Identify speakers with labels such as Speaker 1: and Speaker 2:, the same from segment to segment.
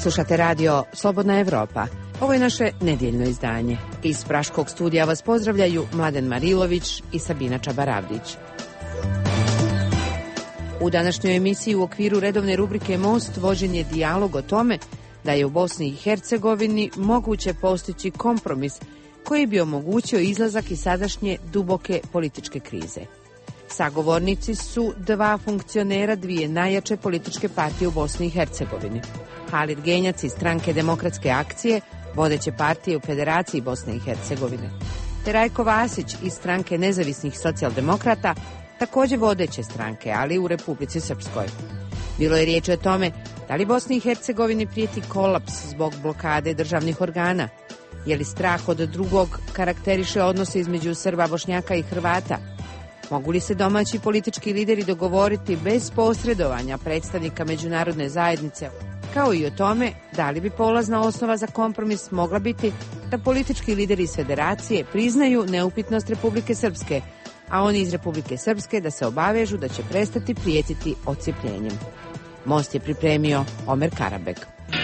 Speaker 1: Slušate radio Slobodna Evropa. Ovo je naše nedjeljno izdanje. Iz Praškog studija vas pozdravljaju Mladen Marilović i Sabina Čabaravdić. U današnjoj emisiji u okviru redovne rubrike Most vođen je dijalog o tome da je u Bosni i Hercegovini moguće postići kompromis koji bi omogućio izlazak iz sadašnje duboke političke krize. Sagovornici su dva funkcionera dvije najjače političke partije u Bosni i Hercegovini. Halid Genjac iz stranke Demokratske akcije, vodeće partije u Federaciji Bosne i Hercegovine, te Rajko Vasić iz stranke Nezavisnih socijaldemokrata, također vodeće stranke, ali u Republici Srpskoj. Bilo je riječi o tome da li Bosni i Hercegovini prijeti kolaps zbog blokade državnih organa, je li strah od drugog karakteriše odnose između Srba, Bošnjaka i Hrvata, mogu li se domaći politički lideri dogovoriti bez posredovanja predstavnika međunarodne zajednice, kao i o tome da li bi polazna osnova za kompromis mogla biti da politički lideri iz Federacije priznaju neupitnost Republike Srpske, a oni iz Republike Srpske da se obavežu da će prestati prijetiti odcijepljenjem. Most je pripremio Omer Karabek.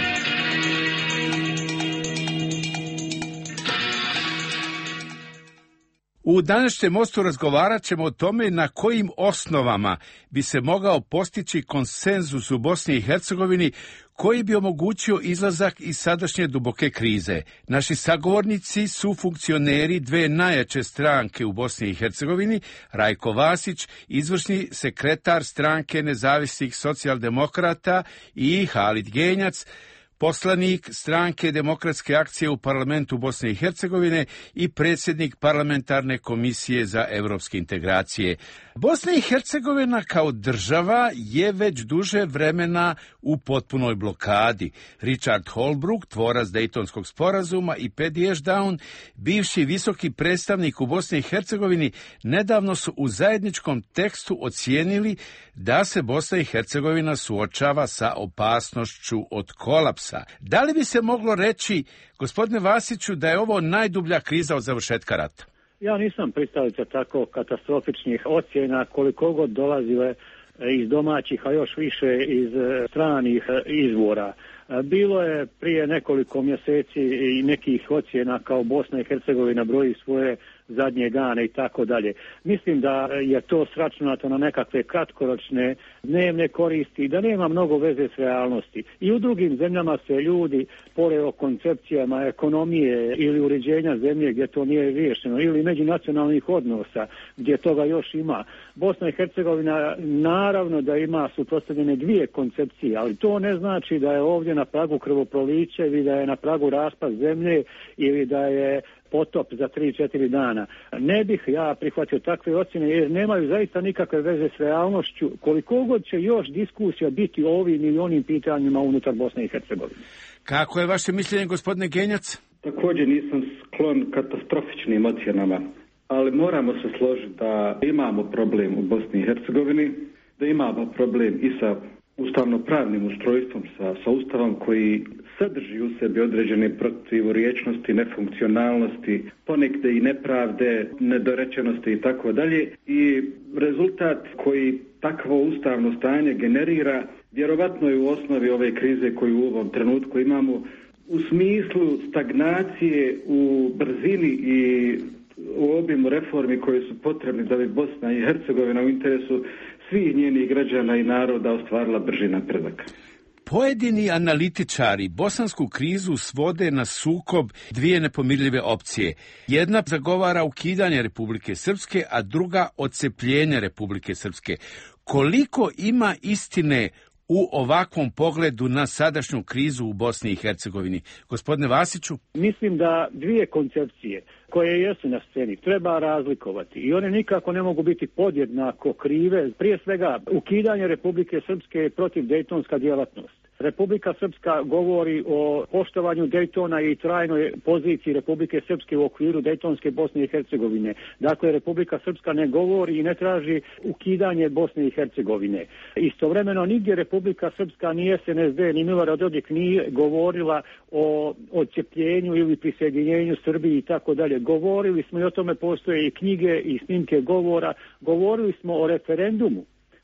Speaker 2: U današnjem Mostu razgovarat ćemo o tome na kojim osnovama bi se mogao postići konsenzus u Bosni i Hercegovini koji bi omogućio izlazak iz sadašnje duboke krize. Naši sagovornici su funkcioneri dve najjače stranke u Bosni i Hercegovini, Rajko Vasić, izvršni sekretar stranke Nezavisnih socijaldemokrata, i Halid Genjac, poslanik stranke Demokratske akcije u parlamentu Bosne i Hercegovine i predsjednik parlamentarne komisije za europske integracije. Bosna i Hercegovina kao država je već duže vremena u potpunoj blokadi. Richard Holbrooke, tvorac Dejtonskog sporazuma, i Paddy Ashdown, bivši visoki predstavnik u Bosni i Hercegovini, nedavno su u zajedničkom tekstu ocijenili da se Bosna i Hercegovina suočava sa opasnošću od kolapsa. Da li bi se moglo reći, gospodine Vasiću, da je ovo najdublja kriza od završetka rata?
Speaker 3: Ja nisam pristalica tako katastrofičnih ocjena, koliko god dolazile iz domaćih, a još više iz stranih izvora. Bilo je prije nekoliko mjeseci i nekih ocjena kao Bosna i Hercegovina broji svoje zadnje dane i tako dalje. Mislim da je to sračunato na nekakve kratkoročne dnevne koristi, da nema mnogo veze s realnosti. I u drugim zemljama se ljudi pore o koncepcijama ekonomije ili uređenja zemlje gdje to nije riješeno, ili međunacionalnih odnosa gdje toga još ima. Bosna i Hercegovina naravno da ima suprotstavljene dvije koncepcije, ali to ne znači da je ovdje na pragu krvoproliće ili da je na pragu raspad zemlje ili da je potop za 3-4 dana. Ne bih ja prihvatio takve ocjene jer nemaju zaista nikakve veze s realnošću, koliko god će još diskusija biti o ovim i onim pitanjima unutar Bosne i Hercegovine.
Speaker 2: Kako je vaše mišljenje, gospodine Genjac?
Speaker 4: Također nisam sklon katastrofičnim ocjenama, ali moramo se složiti da imamo problem u Bosni i Hercegovini, da imamo problem i sa ustavno-pravnim ustrojstvom, sa ustavom koji sadrži u sebi određene protivurječnosti, nefunkcionalnosti, ponekde i nepravde, nedorečenosti i tako dalje. I rezultat koji takvo ustavno stanje generira vjerovatno je u osnovi ove krize koju u ovom trenutku imamo u smislu stagnacije u brzini i u obimu reformi koje su potrebni da bi Bosna i Hercegovina u interesu svih njenih građana i naroda ostvarila brži napredak.
Speaker 2: Pojedini analitičari bosansku krizu svode na sukob dvije nepomirljive opcije. Jedna zagovara ukidanje Republike Srpske, a druga odcepljenje Republike Srpske. Koliko ima istine u ovakvom pogledu na sadašnju krizu u Bosni i Hercegovini? Gospodine Vasiću?
Speaker 3: Mislim da dvije koncepcije koje jesu na sceni treba razlikovati i one nikako ne mogu biti podjednako krive. Prije svega, ukidanje Republike Srpske je protiv dejtonska djelatnost. Republika Srpska govori o poštovanju Dejtona i trajnoj poziciji Republike Srpske u okviru Dejtonske Bosne i Hercegovine. Dakle, Republika Srpska ne govori i ne traži ukidanje Bosne i Hercegovine. Istovremeno, nigdje Republika Srpska, ni SNSD, ni Milorad Dodik nije govorila o odcepljenju ili prisjedinjenju Srbiji i tako dalje. Govorili smo i o tome, postoje i knjige i snimke govora. Govorili smo o referendumu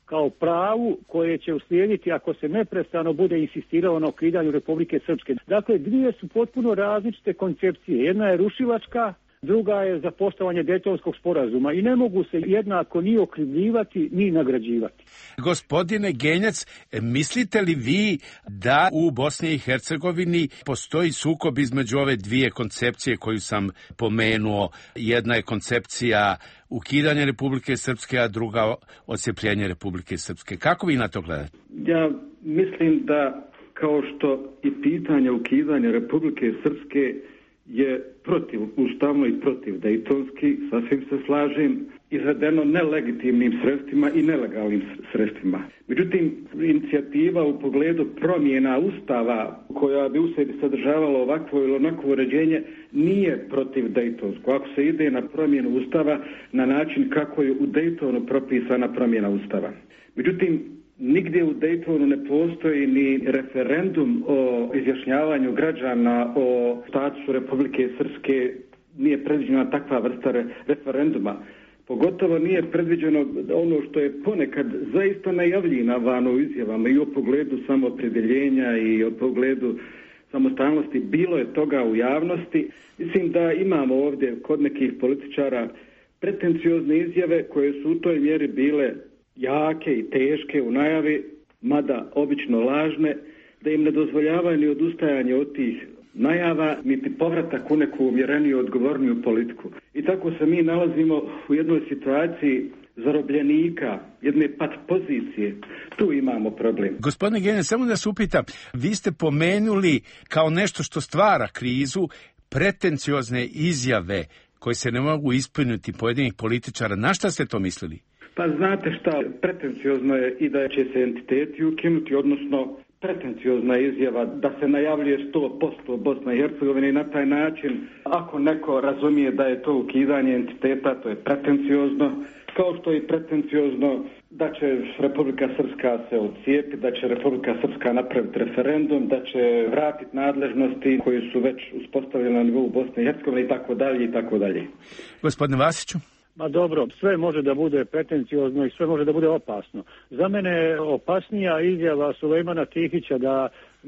Speaker 3: kao pravu koje će uslijediti ako se neprestano bude insistiralo na ukidanju Republike Srpske. Dakle, dvije su potpuno različite koncepcije. Jedna je rušilačka, druga je za poštovanje Dejtonskog sporazuma i ne mogu se jednako ni okrivljivati ni nagrađivati.
Speaker 2: Gospodine Genjac, mislite li vi da u Bosni i Hercegovini postoji sukob između ove dvije koncepcije koju sam pomenuo? Jedna je koncepcija ukidanja Republike Srpske, a druga odcjepljenje Republike Srpske. Kako vi na to gledate?
Speaker 4: Ja mislim da kao što i pitanje ukidanja Republike Srpske je protiv ustavno i protiv dejtonski, sasvim se slažem, izvedeno nelegitimnim sredstvima i nelegalnim sredstvima. Međutim, inicijativa u pogledu promjena ustava koja bi u sebi sadržavala ovakvo ili onakvo uređenje nije protiv dejtonsko. Ako se ide na promjenu ustava na način kako je u Dejtonu propisana promjena ustava. Međutim, nigdje u Dejtonu ne postoji ni referendum o izjašnjavanju građana o statusu Republike Srpske, nije predviđena takva vrsta referenduma. Pogotovo nije predviđeno ono što je ponekad zaista najavljivano u izjavama i o pogledu samoopredjeljenja i o pogledu samostalnosti. Bilo je toga u javnosti. Mislim da imamo ovdje kod nekih političara pretenciozne izjave koje su u toj mjeri bile jake i teške u najavi, mada obično lažne, da im ne dozvoljavaju ni odustajanje od tih najava, niti povratak u neku umjereniju, odgovorniju politiku. I tako se mi nalazimo u jednoj situaciji zarobljenika, jedne pat pozicije. Tu imamo problem.
Speaker 2: Gospodine Genjac, samo da se upitam, vi ste pomenuli kao nešto što stvara krizu pretenciozne izjave koje se ne mogu ispuniti pojedinih političara. Na šta ste to mislili?
Speaker 4: Pa znate šta, pretenciozno je i da će se entiteti ukinuti, odnosno pretenciozna izjava da se najavljuje 100% Bosna i Hercegovina i na taj način, ako neko razumije da je to ukidanje entiteta, to je pretenciozno, kao što je pretenciozno da će Republika Srpska se odcijepiti, da će Republika Srpska napraviti referendum, da će vratiti nadležnosti koje su već uspostavljene na nivou Bosne i Hercegovine i tako dalje i tako dalje.
Speaker 2: Gospodine Vasiću?
Speaker 3: Ma dobro, sve može da bude pretenciozno i sve može da bude opasno. Za mene je opasnija izjava Sulejmana Tihića da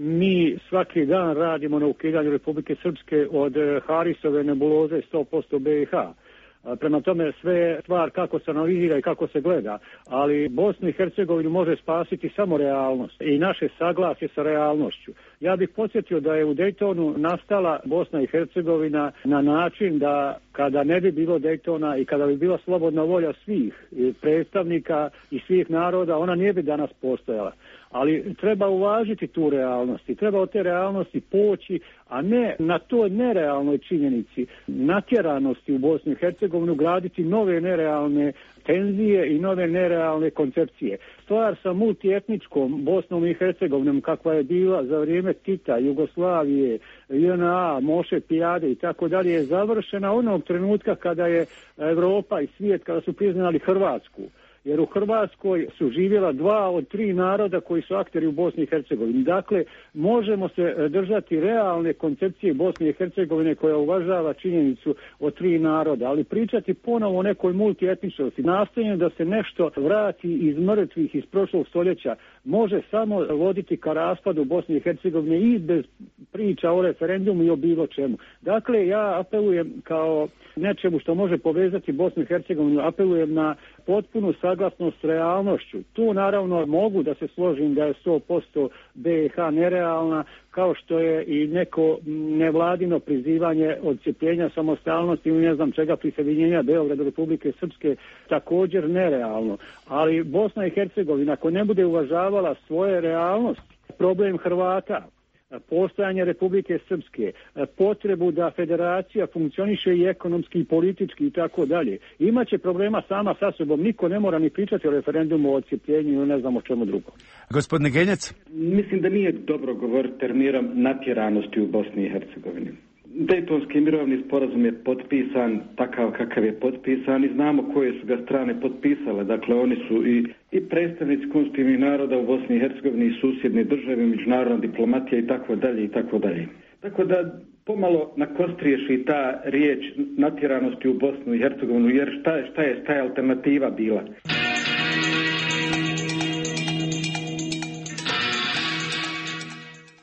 Speaker 3: mi svaki dan radimo na ukidanju Republike Srpske od Harisove nebuloze 100% BiH. Prema tome sve je stvar kako se analizira i kako se gleda, ali Bosnu i Hercegovinu može spasiti samo realnost i naše saglasje sa realnošću. Ja bih podsjetio da je u Dejtonu nastala Bosna i Hercegovina na način da kada ne bi bilo Dejtona i kada bi bila slobodna volja svih predstavnika i svih naroda, ona nije bi danas postojala. Ali treba uvažiti tu realnost i treba od te realnosti poći, a ne na toj nerealnoj činjenici natjeranosti u Bosnu i Hercegovinu graditi nove nerealne tenzije i nove nerealne koncepcije. Stvar sa multietničkom Bosnom i Hercegovinom kakva je bila za vrijeme Tita, Jugoslavije, JNA, Moše Pijade i tako dalje je završena onog trenutka kada je Europa i svijet kada su priznali Hrvatsku. Jer u Hrvatskoj su živjela 2 od 3 naroda koji su akteri u Bosni i Hercegovini. Dakle, možemo se držati realne koncepcije Bosne i Hercegovine koja uvažava činjenicu o 3 naroda, ali pričati ponovo o nekoj multietničnosti, nastojanje da se nešto vrati iz mrtvih iz prošlog stoljeća, može samo voditi ka raspadu Bosne i Hercegovine i bez priča o referendumu i o bilo čemu. Dakle, ja apelujem kao nečemu što može povezati Bosnu i Hercegovinu, apelujem na potpunu saglasnost s realnošću. Tu naravno mogu da se složim da je 100% BiH nerealna, kao što je i neko nevladino prizivanje odcijepljenja samostalnosti i ne znam čega prisjedinjenja Beograda Republike Srpske također nerealno. Ali Bosna i Hercegovina ako ne bude uvažavala svoje realnosti, problem Hrvata, postojanje Republike Srpske, potrebu da federacija funkcioniše i ekonomski i politički i tako dalje. Imaće problema sama sa sobom, niko ne mora ni pričati o referendumu, o odcijepljenju ili ne znam o čemu drugom.
Speaker 2: Gospodine Genjac?
Speaker 4: Mislim da nije dobro govoriti terminom natjeranosti u Bosni i Hercegovini. Dejtonski mirovni sporazum je potpisan takav kakav je potpisan i znamo koje su ga strane potpisale. Dakle, oni su i predstavnici konstitutivnih naroda u Bosni i Hercegovini i susjedne države, međunarodna diplomatija i tako dalje i tako dalje. Tako da pomalo nakostriješi ta riječ natjeranosti u Bosnu i Hercegovinu, jer šta je alternativa bila?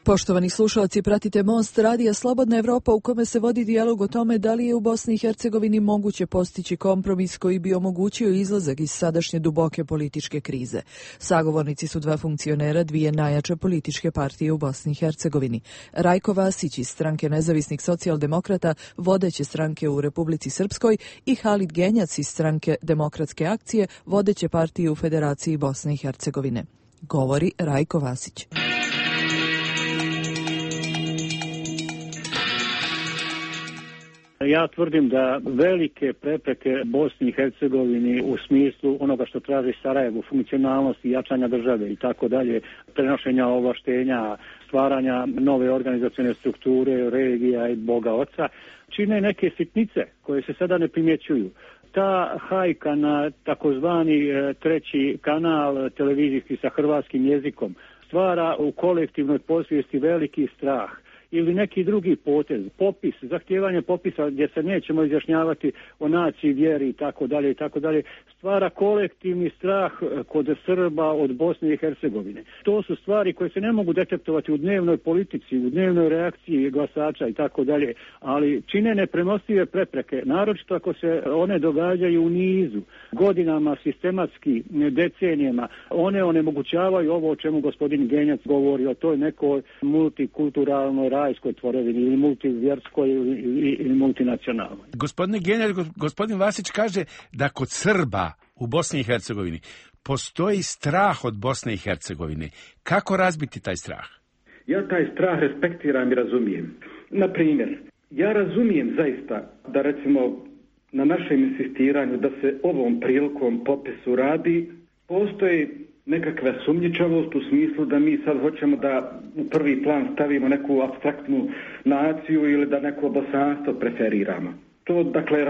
Speaker 5: Poštovani slušalci, pratite Most radija Slobodna Evropa u kome se vodi dijalog o tome da li je u Bosni i Hercegovini moguće postići kompromis koji bi omogućio izlazak iz sadašnje duboke političke krize. Sagovornici su dva funkcionera dvije najjače političke partije u Bosni i Hercegovini. Rajko Vasić iz stranke Nezavisnih socijaldemokrata, vodeće stranke u Republici Srpskoj, i Halid Genjac iz stranke Demokratske akcije, vodeće partije u Federaciji Bosne i Hercegovine. Govori Rajko Vasić.
Speaker 3: Ja tvrdim da velike prepreke Bosni i Hercegovini u smislu onoga što traži Sarajevo, funkcionalnosti, jačanja države i tako dalje, prenošenja ovlaštenja, stvaranja nove organizacione strukture, regija i Boga Oca, čine neke sitnice koje se sada ne primjećuju. Ta hajka na takozvani treći kanal televizijski sa hrvatskim jezikom stvara u kolektivnoj podsvijesti veliki strah. Ili neki drugi potez, popis, zahtijevanje popisa gdje se nećemo izjašnjavati o naciji, vjeri i tako dalje, stvara kolektivni strah kod Srba od Bosne i Hercegovine. To su stvari koje se ne mogu detektovati u dnevnoj politici, u dnevnoj reakciji glasača i tako dalje, ali čine nepremostive prepreke, naročito ako se one događaju u nizu, godinama, sistematski, decenijama, one onemogućavaju ovo o čemu gospodin Genjac govori, o toj nekoj multikulturalnoj rajskoj tvorevini ili multivjerskoj ili multinacionalnoj.
Speaker 2: Gospodine Genjac, gospodin Vasić kaže da kod Srba u Bosni i Hercegovini postoji strah od Bosne i Hercegovine. Kako razbiti taj strah?
Speaker 4: Ja taj strah respektiram i razumijem. Na primjer, ja razumijem zaista da recimo na našem insistiranju da se ovom prilikom popisu radi, postoji nekakva sumnjičavost u smislu da mi sad hoćemo da u prvi plan stavimo neku apstraktnu naciju ili da neko bosanstvo preferiramo. To, dakle,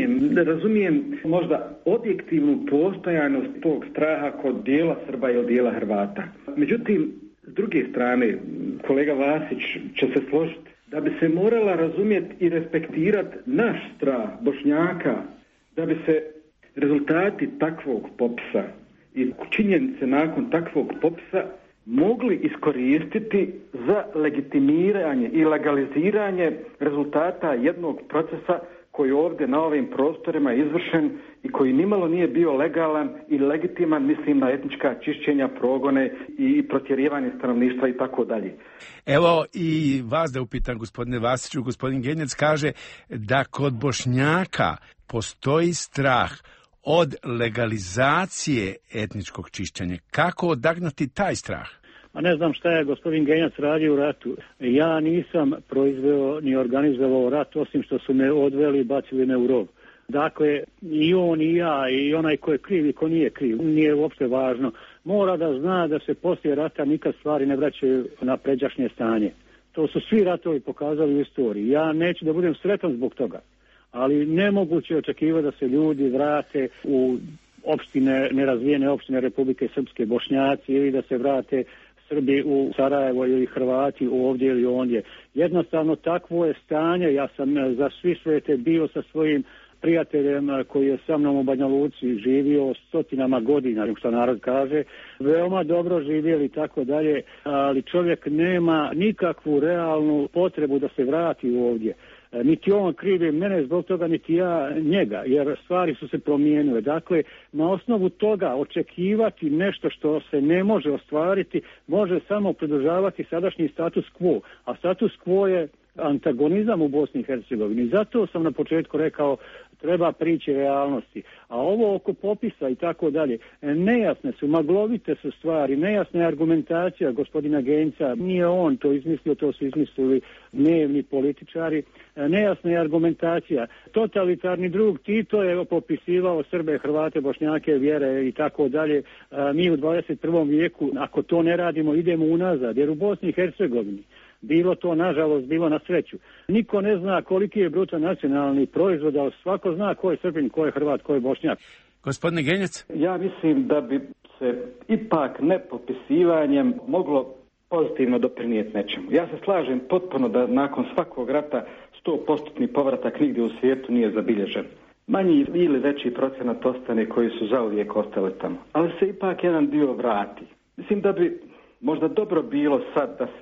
Speaker 4: razumijem možda objektivnu postojanost tog straha kod dijela Srba i od dijela Hrvata. Međutim, s druge strane, kolega Vasić će se složiti, da bi se morala razumjeti i respektirati naš strah Bošnjaka, da bi se rezultati takvog popisa i činjenice nakon takvog popisa mogli iskoristiti za legitimiranje i legaliziranje rezultata jednog procesa koji ovdje na ovim prostorima je izvršen i koji nimalo nije bio legalan i legitiman, mislim na etnička čišćenja, progone i protjerivanje stanovništva i tako dalje.
Speaker 2: Evo i vas da upitam, gospodine Vasiću, gospodin Genjac kaže da kod Bošnjaka postoji strah od legalizacije etničkog čišćenja. Kako odagnati taj strah?
Speaker 3: A ne znam šta je gospodin Genjac radio u ratu. Ja nisam proizveo ni organizovao rat, osim što su me odveli i bacili me u rov. Dakle, i on i ja i onaj ko je kriv i ko nije kriv, nije uopšte važno. Mora da zna da se poslije rata nikad stvari ne vraćaju na pređašnje stanje. To su svi ratovi pokazali u istoriji. Ja neću da budem sretan zbog toga, ali nemoguće očekivati da se ljudi vrate u opštine, nerazvijene opštine Republike Srpske, Bošnjaci, ili da se vrate Srbi u Sarajevo ili Hrvati ovdje ili ondje. Jednostavno takvo je stanje. Ja sam za svi svete bio sa svojim prijateljem koji je sa mnom u Banja Luci živio stotinama godina, što narod kaže, veoma dobro živjeli i tako dalje, ali čovjek nema nikakvu realnu potrebu da se vrati ovdje. Niti on krivi mene zbog toga, niti ja njega, jer stvari su se promijenile. Dakle, na osnovu toga očekivati nešto što se ne može ostvariti, može samo pridržavati sadašnji status quo. A status quo je antagonizam u Bosni i Hercegovini. Zato sam na početku rekao treba prići realnosti. A ovo oko popisa i tako dalje, nejasne su, maglovite su stvari, nejasna je argumentacija gospodina Genjca. Nije on to izmislio, to su izmislili dnevni političari. Nejasna je argumentacija. Totalitarni drug Tito je popisivao Srbe, Hrvate, Bošnjake, vjere i tako dalje. Mi u 21. vijeku, ako to ne radimo, idemo unazad, jer u Bosni i Hercegovini bilo to, nažalost, bilo na sreću. Niko ne zna koliki je bruto nacionalni proizvod, ali svako zna ko je Srbin, ko je Hrvat, ko je Bošnjak.
Speaker 2: Gospodine Genjac?
Speaker 4: Ja mislim da bi se ipak nepopisivanjem moglo pozitivno doprinijeti nečemu. Ja se slažem potpuno da nakon svakog rata 100% povratak nigdje u svijetu nije zabilježen. Manji ili veći procenat ostane koji su zauvijek ostale tamo. Ali se ipak jedan dio vrati. Mislim da bi možda dobro bilo sad da se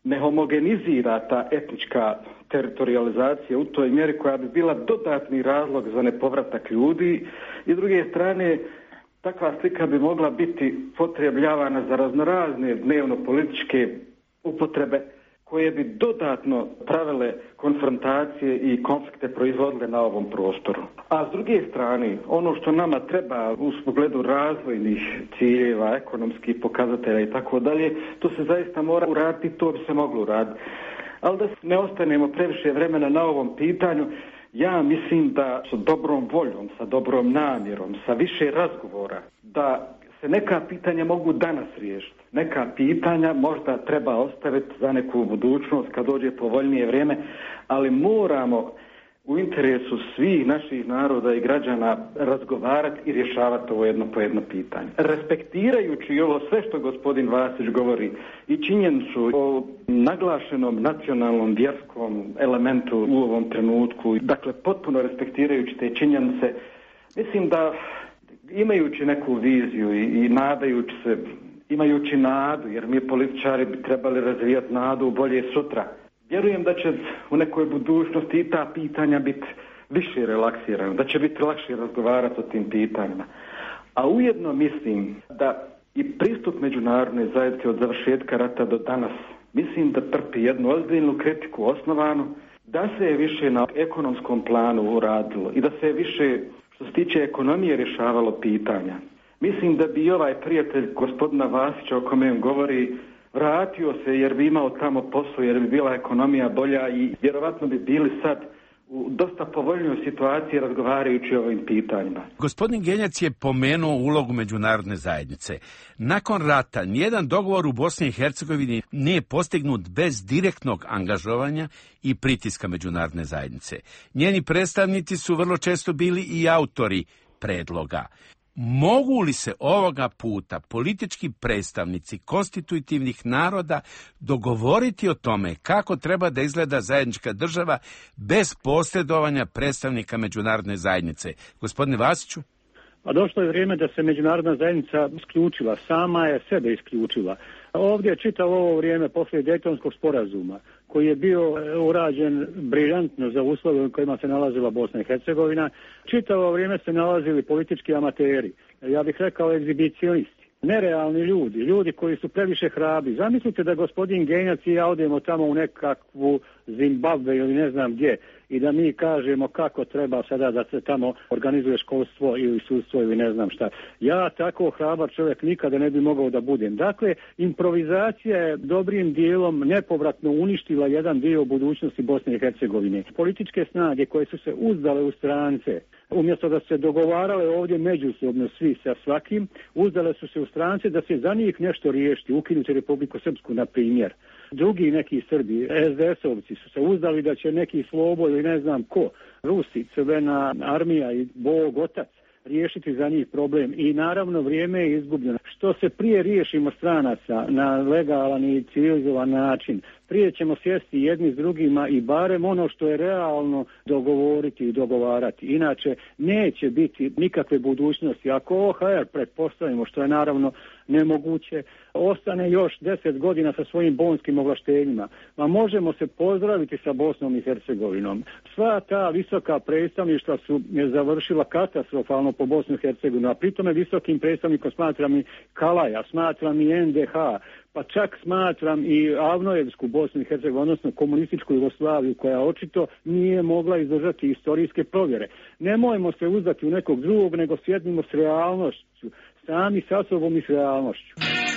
Speaker 4: ne homogenizira ta etnička teritorializacija u toj mjeri koja bi bila dodatni razlog za nepovratak ljudi i s druge strane takva slika bi mogla biti potrebljavana za raznorazne dnevno-političke upotrebe koje bi dodatno pravile konfrontacije i konflikte proizvodile na ovom prostoru. A s druge strane, ono što nama treba u pogledu razvojnih ciljeva, ekonomskih pokazatelja i tako dalje, to se zaista mora uraditi, to bi se moglo uraditi. Ali da ne ostanemo previše vremena na ovom pitanju, ja mislim da sa dobrom voljom, sa dobrom namjerom, sa više razgovora, da se neka pitanja mogu danas riješiti. Neka pitanja možda treba ostaviti za neku budućnost kad dođe povoljnije vrijeme, ali moramo u interesu svih naših naroda i građana razgovarati i rješavati ovo jedno po jedno pitanje. Respektirajući ovo sve što gospodin Vasić govori i činjenicu o naglašenom nacionalnom vjerskom elementu u ovom trenutku, dakle potpuno respektirajući te činjenice, mislim da imajući neku viziju i nadajući se, imajući nadu, jer mi političari bi trebali razvijati nadu u bolje sutra, vjerujem da će u nekoj budućnosti i ta pitanja biti više relaksirana, da će biti lakše razgovarati o tim pitanjima. A ujedno mislim da i pristup međunarodne zajednice od završetka rata do danas, mislim da trpi jednu ozbiljnu kritiku osnovanu, da se je više na ekonomskom planu uradilo i da se je više, što se tiče ekonomije, rješavalo pitanja. Mislim da bi ovaj prijatelj gospodina Vasića, o kome on govori, vratio se jer bi imao tamo posao, jer bi bila ekonomija bolja i vjerovatno bi bili sad u dosta povoljnoj situaciji razgovarajući o ovim pitanjima.
Speaker 2: Gospodin Genjac je pomenuo ulogu međunarodne zajednice. Nakon rata nijedan dogovor u Bosni i Hercegovini nije postignut bez direktnog angažovanja i pritiska međunarodne zajednice. Njeni predstavnici su vrlo često bili i autori predloga. Mogu li se ovoga puta politički predstavnici konstitutivnih naroda dogovoriti o tome kako treba da izgleda zajednička država bez posredovanja predstavnika međunarodne zajednice? Gospodine Vasiću?
Speaker 3: A došlo je vrijeme da se međunarodna zajednica isključila, sama je sebe isključila. Ovdje je čitavo ovo vrijeme poslije Dejtonskog sporazuma, koji je bio urađen briljantno za uslove u kojima se nalazila Bosna i Hercegovina, čitavo vrijeme se nalazili politički amateri, ja bih rekao egzibicionisti, nerealni ljudi koji su previše hrabri. Zamislite da gospodin Genjac i ja odemo tamo u nekakvu Zimbabve ili ne znam gdje i da mi kažemo kako treba sada da se tamo organizuje školstvo ili sudstvo ili ne znam šta. Ja tako hrabar čovjek nikada ne bi mogao da budem. Dakle, improvizacija je dobrim dijelom nepovratno uništila jedan dio budućnosti Bosne i Hercegovine. Političke snage koje su se uzdale u strance, umjesto da se dogovarale ovdje međusobno svi sa svakim, uzdale su se u strance da se za njih nešto riješiti, ukinuti Republiku Srpsku na primjer. Drugi neki Srbi, SDS-ovci su se uzdali da će neki Slobo ili ne znam ko, Rusi, Crvena armija i Bog Otac riješiti za njih problem i naravno vrijeme je izgubljeno. Što se prije riješimo stranaca na legalan i civilizovan način, prije ćemo sjesti jedni s drugima i barem ono što je realno dogovoriti i dogovarati. Inače, neće biti nikakve budućnosti. Ako OHR pretpostavimo, što je naravno nemoguće, ostane još 10 godina sa svojim bonskim ovlaštenjima, ma možemo se pozdraviti sa Bosnom i Hercegovinom. Sva ta visoka predstavništva su završila katastrofalno po Bosnu i Hercegovinu, a pritome visokim predstavnikom smatram i Kalaja, smatram i NDH, pa čak smatram i Avnojevsku Bosnu i Hercegovinu, odnosno komunističku Jugoslaviju, koja očito nije mogla izdržati historijske provjere. Nemojmo se uzdati u nekog drugog, nego sjednimo s realnošću, sami sa sobom i s realnošću.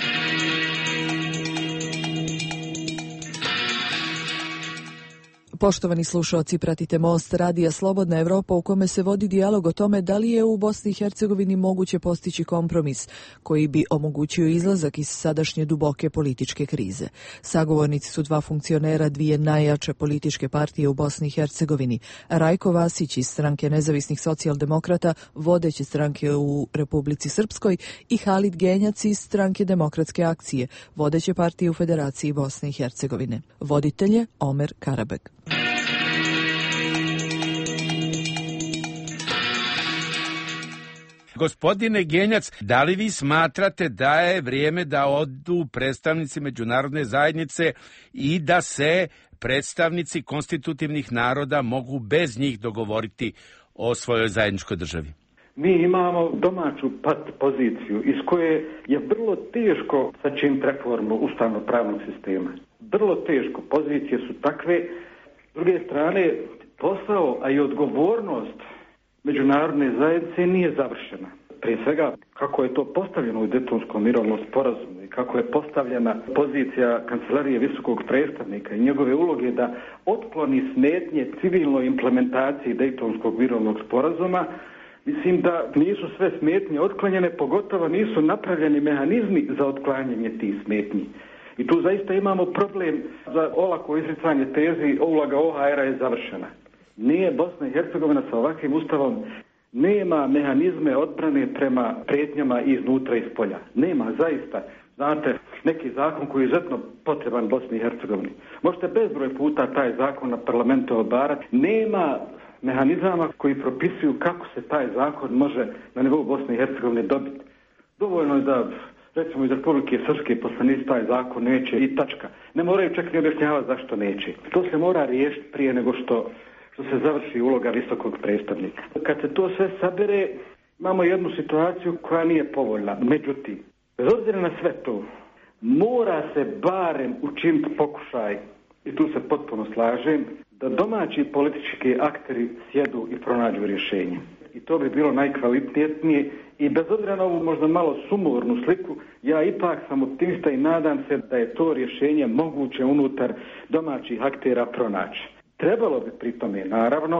Speaker 5: Poštovani slušalci, pratite Most radija Slobodna Evropa u kome se vodi dijalog o tome da li je u Bosni i Hercegovini moguće postići kompromis koji bi omogućio izlazak iz sadašnje duboke političke krize. Sagovornici su dva funkcionera dvije najjače političke partije u Bosni i Hercegovini, Rajko Vasić iz stranke Nezavisnih socijaldemokrata, vodeće stranke u Republici Srpskoj, i Halid Genjac iz stranke Demokratske akcije, vodeće partije u Federaciji Bosne i Hercegovine. Voditelj je Omer Karabek.
Speaker 2: Gospodine Genjac, da li vi smatrate da je vrijeme da odu predstavnici međunarodne zajednice i da se predstavnici konstitutivnih naroda mogu bez njih dogovoriti o svojoj zajedničkoj državi?
Speaker 4: Mi imamo domaću poziciju iz koje je vrlo teško sačiniti reformu ustavno-pravnog sistema. Vrlo teško. Pozicije su takve. S druge strane, posao, a i odgovornost međunarodne zajednice nije završena. Prije svega, kako je to postavljeno u Daytonskom mirovnom sporazumu i kako je postavljena pozicija Kancelarije visokog predstavnika i njegove uloge da otkloni smetnje civilnoj implementaciji Daytonskog mirovnog sporazuma, mislim da nisu sve smetnje otklonjene, pogotovo nisu napravljeni mehanizmi za otklanjanje tih smetnji. I tu zaista imamo problem za olako izricanje tezi uloga OHR-a je završena. Nije Bosna i Hercegovina sa ovakvim ustavom, nema mehanizme odbrane prema prijetnjama iznutra i iz polja. Nema, zaista. Znate, neki zakon koji je izuzetno potreban Bosni i Hercegovini. Možete bezbroj puta taj zakon na parlamentu odbarati. Nema mehanizama koji propisuju kako se taj zakon može na nivou Bosne i Hercegovine dobiti. Dovoljno je da, recimo, iz Republike Srpske poslanici taj zakon neće i tačka. Ne moraju čak ni objašnjavati zašto neće. To se mora riješiti prije nego što se završi uloga visokog predstavnika. Kad se to sve sabere, imamo jednu situaciju koja nije povoljna. Međutim, bez obzira na sve to, mora se barem učiniti pokušaj, i tu se potpuno slažem, da domaći politički akteri sjedu i pronađu rješenje. I to bi bilo najkvalitetnije i bez obzira na ovu možda malo sumornu sliku, ja ipak sam optimista i nadam se da je to rješenje moguće unutar domaćih aktera pronaći. Trebalo bi pri tome, naravno,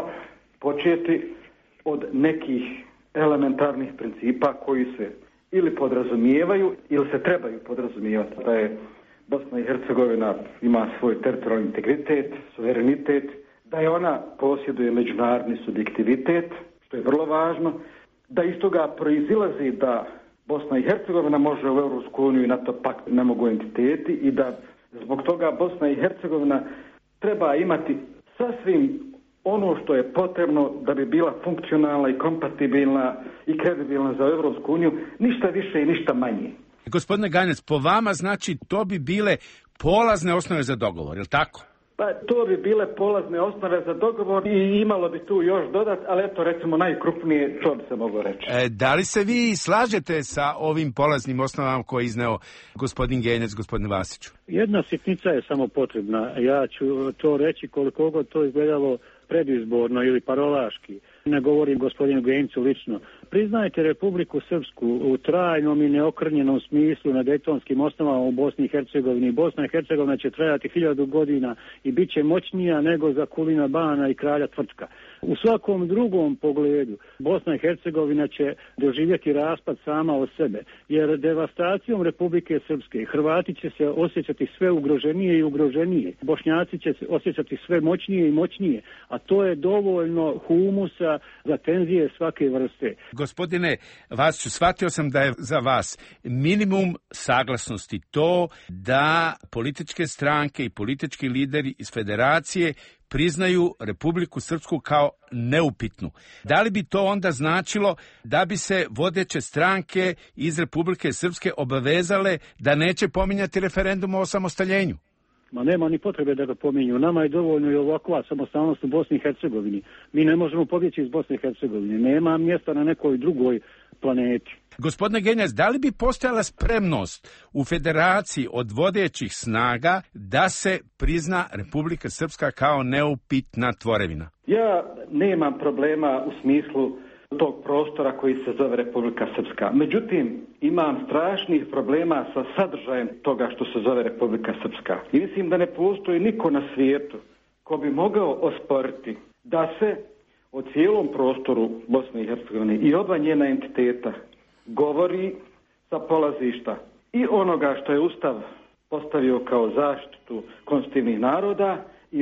Speaker 4: početi od nekih elementarnih principa koji se ili podrazumijevaju ili se trebaju podrazumijevati. Da je Bosna i Hercegovina ima svoj teritorijalni integritet, suverenitet, da je ona posjeduje međunarodni subjektivitet, što je vrlo važno, da iz toga proizilazi da Bosna i Hercegovina može u Europsku uniju i NATO pakt ne mogu entiteti i da zbog toga Bosna i Hercegovina treba imati sasvim ono što je potrebno da bi bila funkcionalna i kompatibilna i kredibilna za Europsku uniju, ništa više i ništa manje.
Speaker 2: Gospodine Ganjac, po vama znači to bi bile polazne osnove za dogovor, je li tako?
Speaker 4: Pa to bi bile polazne osnove za dogovor i imalo bi tu još dodat, ali eto recimo najkrupnije, to bi se moglo reći.
Speaker 2: Da li se vi slažete sa ovim polaznim osnovama koje je izneo gospodin Genjac, gospodin Vasiću?
Speaker 3: Jedna sitnica je samo potrebna. Ja ću to reći koliko god to izgledalo predizborno ili parolaški. Ne govorim gospodinu Genjcu lično. Priznajte Republiku Srpsku u trajnom i neokrnjenom smislu na dejtonskim osnovama u Bosni i Hercegovini. Bosna i Hercegovina će trajati 1000 godina i bit će moćnija nego Zakulina Bana i kralja Tvrtka. U svakom drugom pogledu Bosna i Hercegovina će doživjeti raspad sama od sebe, jer devastacijom Republike Srpske Hrvati će se osjećati sve ugroženije i ugroženije. Bošnjaci će se osjećati sve moćnije i moćnije, a to je dovoljno humusa za tenzije svake vrste.
Speaker 2: Gospodine Vasiću, shvatio sam da je za vas minimum saglasnosti to da političke stranke i politički lideri iz federacije priznaju Republiku Srpsku kao neupitnu. Da li bi to onda značilo da bi se vodeće stranke iz Republike Srpske obavezale da neće pominjati referendum o osamostaljenju?
Speaker 3: Ma nema ni potrebe da ga pominju. Nama je dovoljno i ovakva samostalnost u Bosni i Hercegovini. Mi ne možemo pobjeći iz Bosne i Hercegovine. Nema mjesta na nekoj drugoj planeti.
Speaker 2: Gospodine Genjac, da li bi postojala spremnost u federaciji od vodećih snaga da se prizna Republika Srpska kao neupitna tvorevina?
Speaker 4: Ja nemam problema u smislu tog prostora koji se zove Republika Srpska. Međutim, imam strašnih problema sa sadržajem toga što se zove Republika Srpska. I mislim da ne postoji niko na svijetu ko bi mogao osporiti da se o cijelom prostoru Bosne i Hercegovine i oba njena entiteta govori sa polazišta i onoga što je Ustav postavio kao zaštitu konstitutivnih naroda i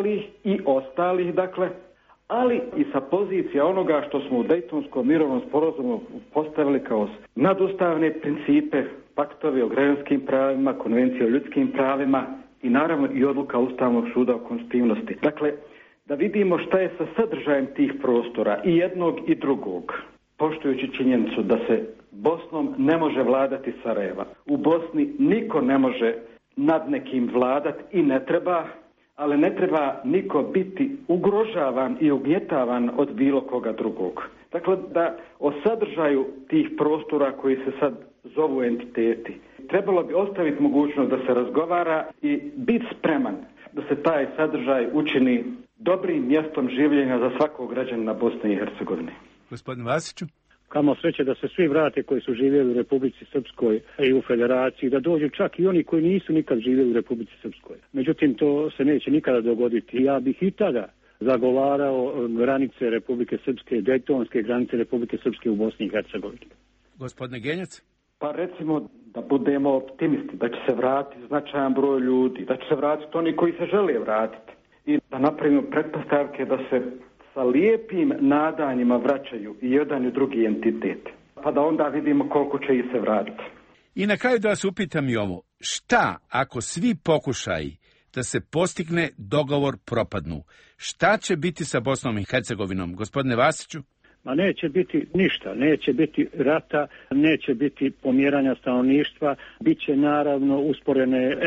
Speaker 4: ostalih, dakle, ali i sa pozicija onoga što smo u Dejtonskom mirovnom sporazumu postavili kao nadustavne principe, paktovi o građanskim pravima, konvencije o ljudskim pravima i naravno i odluka Ustavnog suda o konstitutivnosti. Dakle, da vidimo šta je sa sadržajem tih prostora i jednog i drugog. poštujući činjenicu da se Bosnom ne može vladati Sarajeva. U Bosni niko ne može nad nekim vladati i ne treba, ali ne treba niko biti ugrožavan i ugnjetavan od bilo koga drugog. Dakle, da o sadržaju tih prostora koji se sad zovu entiteti, trebalo bi ostaviti mogućnost da se razgovara i biti spreman da se taj sadržaj učini dobrim mjestom življenja za svakog građanina Bosne i Hercegovine.
Speaker 2: Gospodin Vasiću?
Speaker 3: Kamo sreće da se svi vrate koji su živjeli u Republici Srpskoj i u Federaciji, da dođu čak i oni koji nisu nikad živjeli u Republici Srpskoj. Međutim, to se neće nikada dogoditi. Ja bih i tada zagovarao granice Republike Srpske, dejtonske granice Republike Srpske u Bosni i Hercegovini.
Speaker 2: Gospodine Genjac?
Speaker 4: Pa recimo da budemo optimisti, da će se vratiti značajan broj ljudi, da će se vratiti oni koji se žele vratiti i da napravimo pretpostavke da se sa lijepim nadanjima vraćaju i jedan i drugi entitet. Pa da onda vidimo koliko će ih se vratiti.
Speaker 2: I na kraju da vas upitam i ovo. Šta ako svi pokušaji da se postigne dogovor propadnu? Šta će biti sa Bosnom i Hercegovinom? Gospodine Vasiću?
Speaker 3: Ma neće biti ništa, neće biti rata, neće biti pomjeranja stanovništva, bit će naravno usporene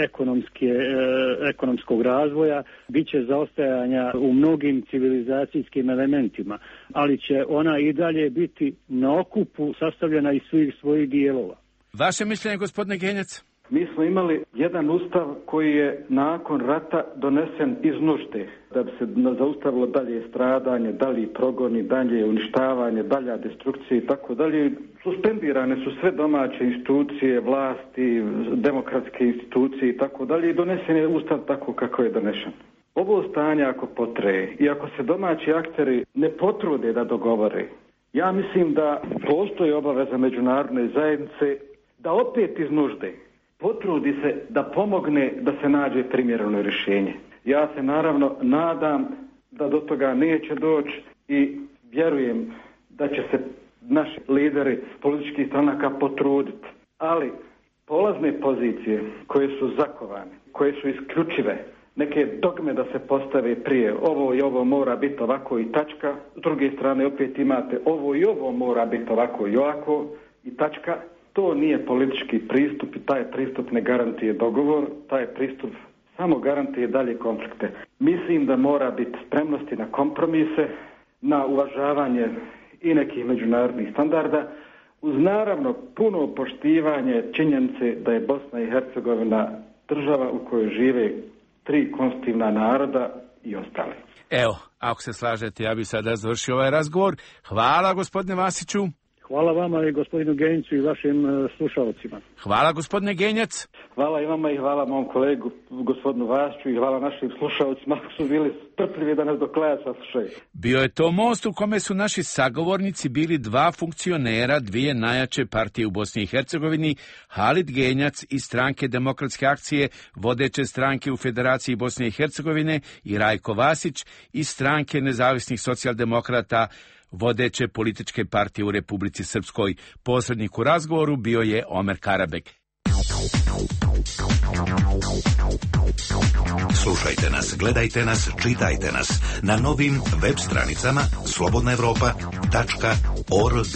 Speaker 3: ekonomskog razvoja, bit će zaostajanja u mnogim civilizacijskim elementima, ali će ona i dalje biti na okupu sastavljena iz svih svojih dijelova.
Speaker 2: Vaše mišljenje, gospodine Genjac?
Speaker 4: Mi smo imali jedan ustav koji je nakon rata donesen iz nužde, da bi se zaustavilo dalje stradanje, dalje progoni, dalje uništavanje, dalja destrukcija i tako dalje. Suspendirane su sve domaće institucije, vlasti, demokratske institucije i tako dalje i donesen je ustav tako kako je donešen. Ovo stanje ako potraje i ako se domaći akteri ne potrude da dogovore, ja mislim da postoji obaveza međunarodne zajednice da opet iz nužde potrudi se da pomogne da se nađe primjereno rješenje. Ja se naravno nadam da do toga neće doći i vjerujem da će se naši lideri političkih stranaka potruditi. Ali polazne pozicije koje su zakovane, koje su isključive, neke dogme da se postave prije, ovo i ovo mora biti ovako i tačka, s druge strane opet imate ovo i ovo mora biti ovako i ovako i tačka. To nije politički pristup i taj pristup ne garantuje dogovor, taj pristup samo garantuje dalje konflikte. Mislim da mora biti spremnosti na kompromise, na uvažavanje i nekih međunarodnih standarda, uz naravno puno poštivanje činjenice da je Bosna i Hercegovina država u kojoj žive 3 konstitutivna naroda i ostali.
Speaker 2: Evo, ako se slažete, ja bih sada završio ovaj razgovor. Hvala, gospodine Vasiću.
Speaker 3: Hvala vama i gospodinu Genjicu i vašim slušalcima.
Speaker 2: Hvala, gospodine Genjac.
Speaker 4: Hvala i vama i hvala mom kolegu gospodinu Vasiću i hvala našim slušalcima koji su bili strpljivi da nas do kraja saslušaju.
Speaker 2: Bio je to most u kome su naši sagovornici bili 2 funkcionera 2 najjače partije u Bosni i Hercegovini, Halid Genjac iz stranke Demokratske akcije, vodeće stranke u Federaciji Bosne i Hercegovine, i Rajko Vasić iz stranke Nezavisnih socijaldemokrata, vodeće političke partije u Republici Srpskoj. Posrednik u razgovoru bio je Omer Karabek.
Speaker 6: Slušajte nas, gledajte nas, čitajte nas na novim web stranicama slobodnaevropa.org.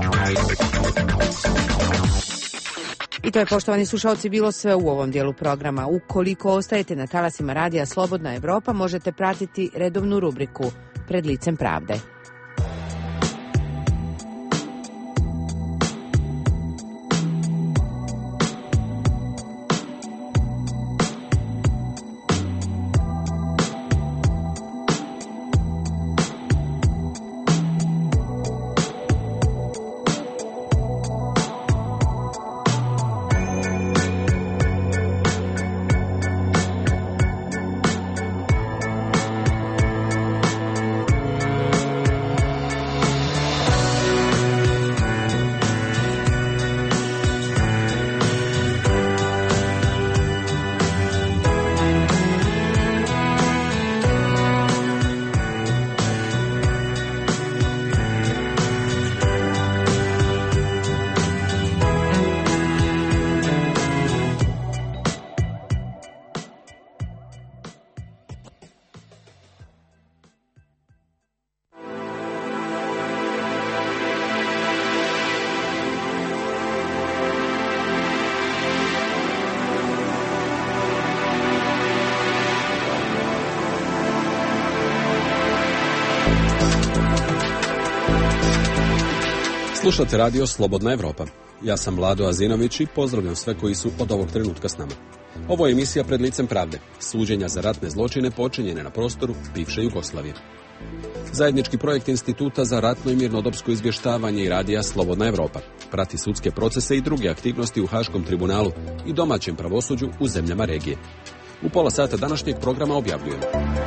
Speaker 1: I to je, poštovani slušalci, bilo sve u ovom dijelu programa. Ukoliko ostajete na talasima radija Slobodna Evropa, možete pratiti redovnu rubriku Pred licem pravde.
Speaker 7: Slušate radio Slobodna Evropa. Ja sam Vlado Azinović i pozdravljam sve koji su od ovog trenutka s nama. Ovo je emisija Pred licem pravde, suđenja za ratne zločine počinjene na prostoru bivše Jugoslavije. Zajednički projekt Instituta za ratno i mirnodopsko izvještavanje i radija Slobodna Evropa prati sudske procese i druge aktivnosti u Haškom tribunalu i domaćem pravosuđu u zemljama regije. U pola sata današnjeg programa objavljujemo.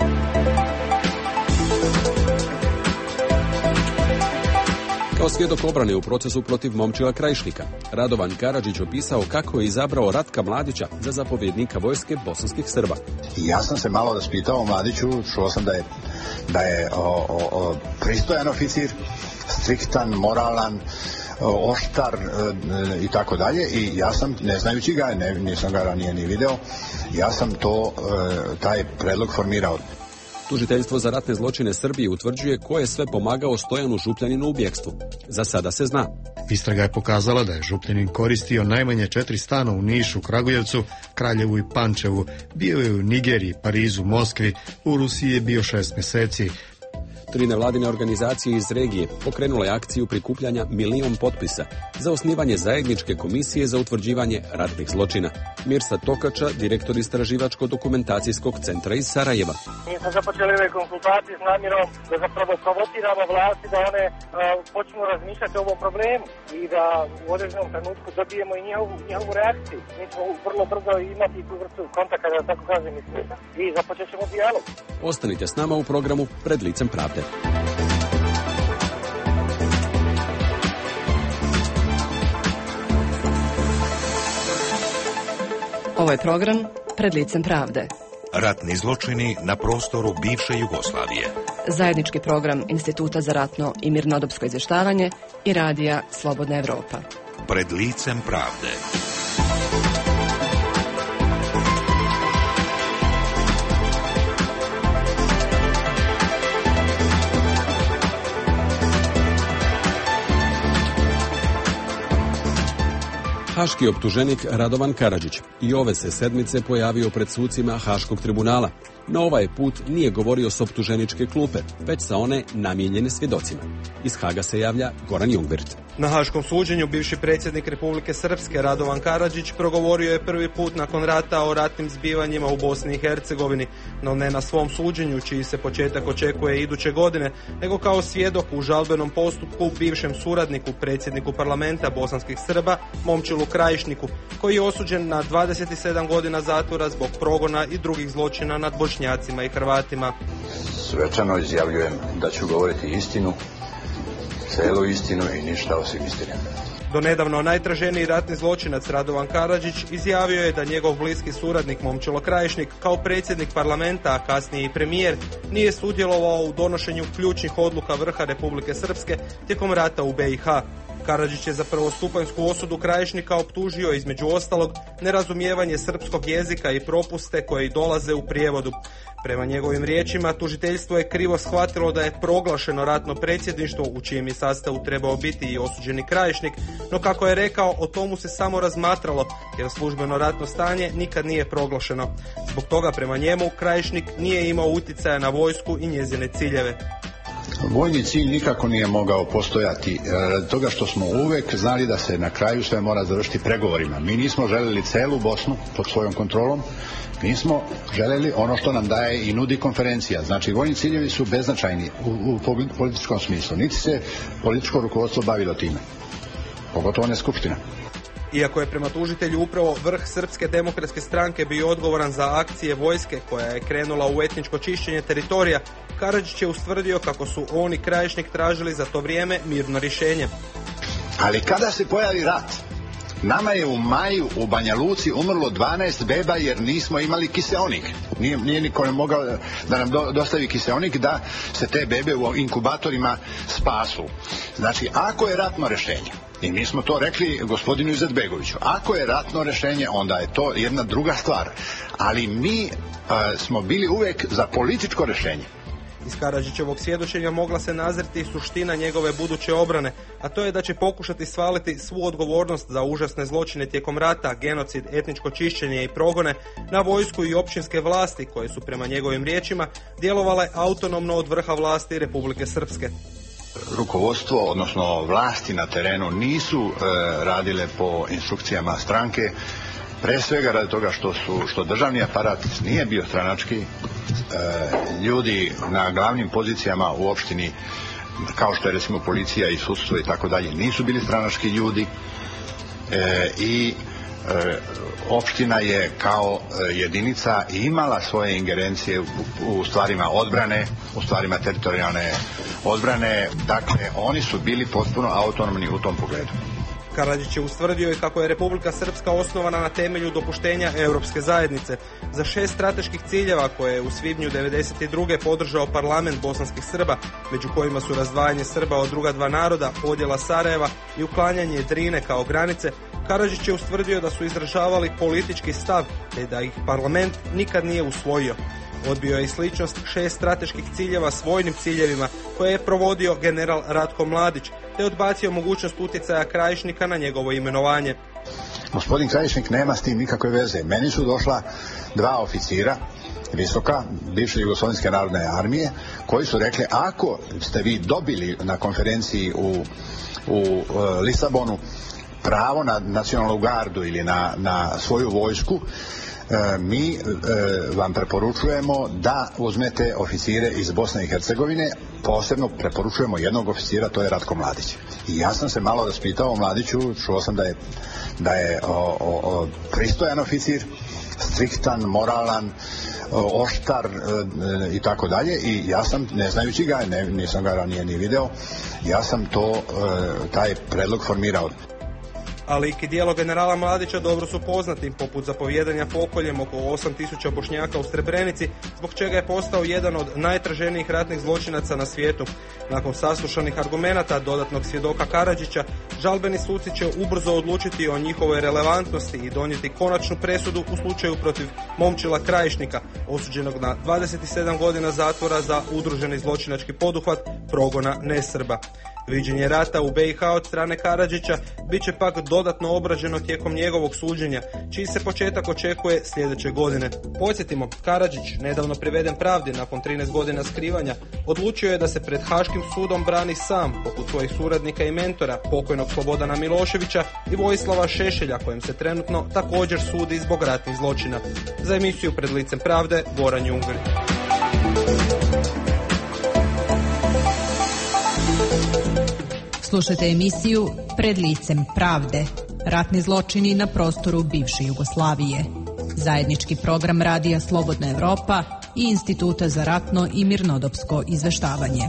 Speaker 7: Kao svjedok obrane u procesu protiv Momčila Krajišnika, Radovan Karadžić opisao kako je izabrao Ratka Mladića za zapovjednika vojske bosanskih Srba.
Speaker 8: Ja sam se malo raspitao o Mladiću, čuo sam da je pristojan oficir, striktan, moralan, oštar i tako dalje, i ja sam, ne znajući ga, nisam ga ranije ni video, ja sam taj predlog formirao.
Speaker 7: Tužiteljstvo za ratne zločine Srbije utvrđuje ko je sve pomagao Stojanu Župljaninu u bjegstvu. Za sada se zna.
Speaker 9: Istraga je pokazala da je Župljanin koristio najmanje 4 stana u Nišu, Kragujevcu, Kraljevu i Pančevu. Bio je u Nigeriji, Parizu, Moskvi, u Rusiji je bio 6 mjeseci.
Speaker 7: 3 nevladine organizacije iz regije pokrenule akciju prikupljanja 1 milion potpisa za osnivanje zajedničke komisije za utvrđivanje ratnih zločina. Mirsa Tokača, direktor Istraživačko-dokumentacijskog centra iz Sarajeva.
Speaker 10: Mi smo započeli ove konsultacije s namjerom da zapravo provociramo vlasti da one počnu razmišljati o ovom problemu i da u određenom trenutku dobijemo i njihovu reakciju. Mi smo vrlo brzo imati tu vrstu kontakta, da tako kažem, i započet ćemo dijalog.
Speaker 7: Ostanite s nama u programu Pred licem pravde.
Speaker 11: Ovo je program Pred licem pravde.
Speaker 6: Ratni zločini na prostoru bivše Jugoslavije.
Speaker 11: Zajednički program Instituta za ratno i mirnodopsko izvještavanje i radija Slobodna Evropa.
Speaker 6: Pred licem pravde.
Speaker 7: Haški optuženik Radovan Karadžić i ove se sedmice pojavio pred sucima Haškog tribunala. No ovaj put nije govorio s optuženičke klupe, već sa one namijenjene svjedocima. Iz Haga se javlja Goran Jungwirth.
Speaker 12: Na haškom suđenju bivši predsjednik Republike Srpske Radovan Karadžić progovorio je prvi put nakon rata o ratnim zbivanjima u Bosni i Hercegovini, no ne na svom suđenju, čiji se početak očekuje iduće godine, nego kao svjedok u žalbenom postupku bivšem suradniku predsjedniku parlamenta bosanskih Srba Momčilu Krajišniku, koji je osuđen na 27 godina zatvora zbog progona i drugih zločina nad Bošnjacima i Hrvatima.
Speaker 8: Svečano izjavljujem da ću govoriti istinu, celu istinu i ništa osim istine.
Speaker 12: Donedavno najtraženiji ratni zločinac Radovan Karadžić izjavio je da njegov bliski suradnik Momčilo Krajišnik, kao predsjednik parlamenta, a kasnije i premijer, nije sudjelovao u donošenju ključnih odluka vrha Republike Srpske tijekom rata u BiH. Karadžić je za prvostupanjsku osudu Krajišnika optužio između ostalog nerazumijevanje srpskog jezika i propuste koje i dolaze u prijevodu. Prema njegovim riječima, tužiteljstvo je krivo shvatilo da je proglašeno ratno predsjedništvo u čijem je sastavu trebao biti i osuđeni Krajišnik, no kako je rekao, o tomu se samo razmatralo jer službeno ratno stanje nikad nije proglašeno. Zbog toga prema njemu Krajišnik nije imao utjecaja na vojsku i njezine ciljeve.
Speaker 8: Vojni cilj nikako nije mogao postojati radi toga što smo uvek znali da se na kraju sve mora završiti pregovorima. Mi nismo željeli celu Bosnu pod svojom kontrolom, mi smo željeli ono što nam daje i nudi konferencija. Znači, vojni ciljevi su beznačajni u političkom smislu. Niti se političko rukovodstvo bavilo time. Pogotovo ne skupština.
Speaker 12: Iako je prema tužitelju upravo vrh Srpske demokratske stranke bio odgovoran za akcije vojske koja je krenula u etničko čišćenje teritorija, Karadžić je ustvrdio kako su on i Krajišnik tražili za to vrijeme mirno rješenje.
Speaker 8: Ali kada se pojavi rat, nama je u maju u Banja Luci umrlo 12 beba jer nismo imali kiseonik. Nije niko mogao da nam dostavi kiseonik da se te bebe u inkubatorima spasu. Znači, ako je ratno rješenje, i mi smo to rekli gospodinu Izetbegoviću, ako je ratno rješenje, onda je to jedna druga stvar. Ali mi smo bili uvek za političko rješenje.
Speaker 12: Iz Karadžićevog svjedočenja mogla se nazreti suština njegove buduće obrane, a to je da će pokušati svaliti svu odgovornost za užasne zločine tijekom rata, genocid, etničko čišćenje i progone na vojsku i općinske vlasti koje su prema njegovim riječima djelovale autonomno od vrha vlasti Republike Srpske.
Speaker 8: Rukovodstvo, odnosno vlasti na terenu nisu radile po instrukcijama stranke, pre svega radi toga što državni aparat nije bio stranački, ljudi na glavnim pozicijama u opštini, kao što je recimo policija i sudstvo i tako dalje, nisu bili stranački ljudi i opština je kao jedinica imala svoje ingerencije u stvarima odbrane, u stvarima teritorijalne odbrane, dakle oni su bili potpuno autonomni u tom pogledu.
Speaker 12: Karadžić je ustvrdio i kako je Republika Srpska osnovana na temelju dopuštenja Europske zajednice. Za 6 strateških ciljeva koje je u svibnju 1992. podržao parlament bosanskih Srba, među kojima su razdvajanje Srba od druga dva naroda, podjela Sarajeva i uklanjanje Drine kao granice, Karadžić je ustvrdio da su izražavali politički stav, te da ih parlament nikad nije usvojio. Odbio je i sličnost 6 strateških ciljeva s vojnim ciljevima koje je provodio general Ratko Mladić, te odbacio mogućnost utjecaja Krajišnika na njegovo imenovanje.
Speaker 8: Gospodin Krajišnik nema s tim nikakve veze. Meni su došla 2 oficira visoka, bivše Jugoslovenske narodne armije, koji su rekli ako ste vi dobili na konferenciji u Lisabonu pravo na nacionalnu gardu ili na svoju vojsku, mi vam preporučujemo da uzmete oficire iz Bosne i Hercegovine, posebno preporučujemo jednog oficira, to je Ratko Mladić. I ja sam se malo raspitao o Mladiću, čuo sam da je pristojan oficir, striktan, moralan, oštar i tako dalje, i ja sam, ne znajući ga, nisam ga ranije ni video, ja sam taj predlog formirao.
Speaker 12: Ali lik i djelo generala Mladića dobro su poznati, poput zapovjedanja pokoljem oko 8000 Bošnjaka u Srebrenici, zbog čega je postao jedan od najtraženijih ratnih zločinaca na svijetu. Nakon saslušanih argumenata dodatnog svjedoka Karadžića, žalbeni suci će ubrzo odlučiti o njihovoj relevantnosti i donijeti konačnu presudu u slučaju protiv Momčila Krajišnika, osuđenog na 27 godina zatvora za udruženi zločinački poduhvat progona nesrba. Viđenje rata u BiH od strane Karadžića bit će pak dodatno obrađeno tijekom njegovog suđenja, čiji se početak očekuje sljedeće godine. Podsjetimo, Karadžić, nedavno priveden pravdi nakon 13 godina skrivanja, odlučio je da se pred Haškim sudom brani sam, poput svojih suradnika i mentora, pokojnog Slobodana Miloševića i Vojislava Šešelja, kojem se trenutno također sudi zbog ratnih zločina. Za emisiju Pred licem pravde, Goran Jungr.
Speaker 13: Slušajte emisiju Pred licem pravde. Ratni zločini na prostoru bivše Jugoslavije. Zajednički program Radija Slobodna Evropa i Instituta za ratno i mirnodopsko izveštavanje.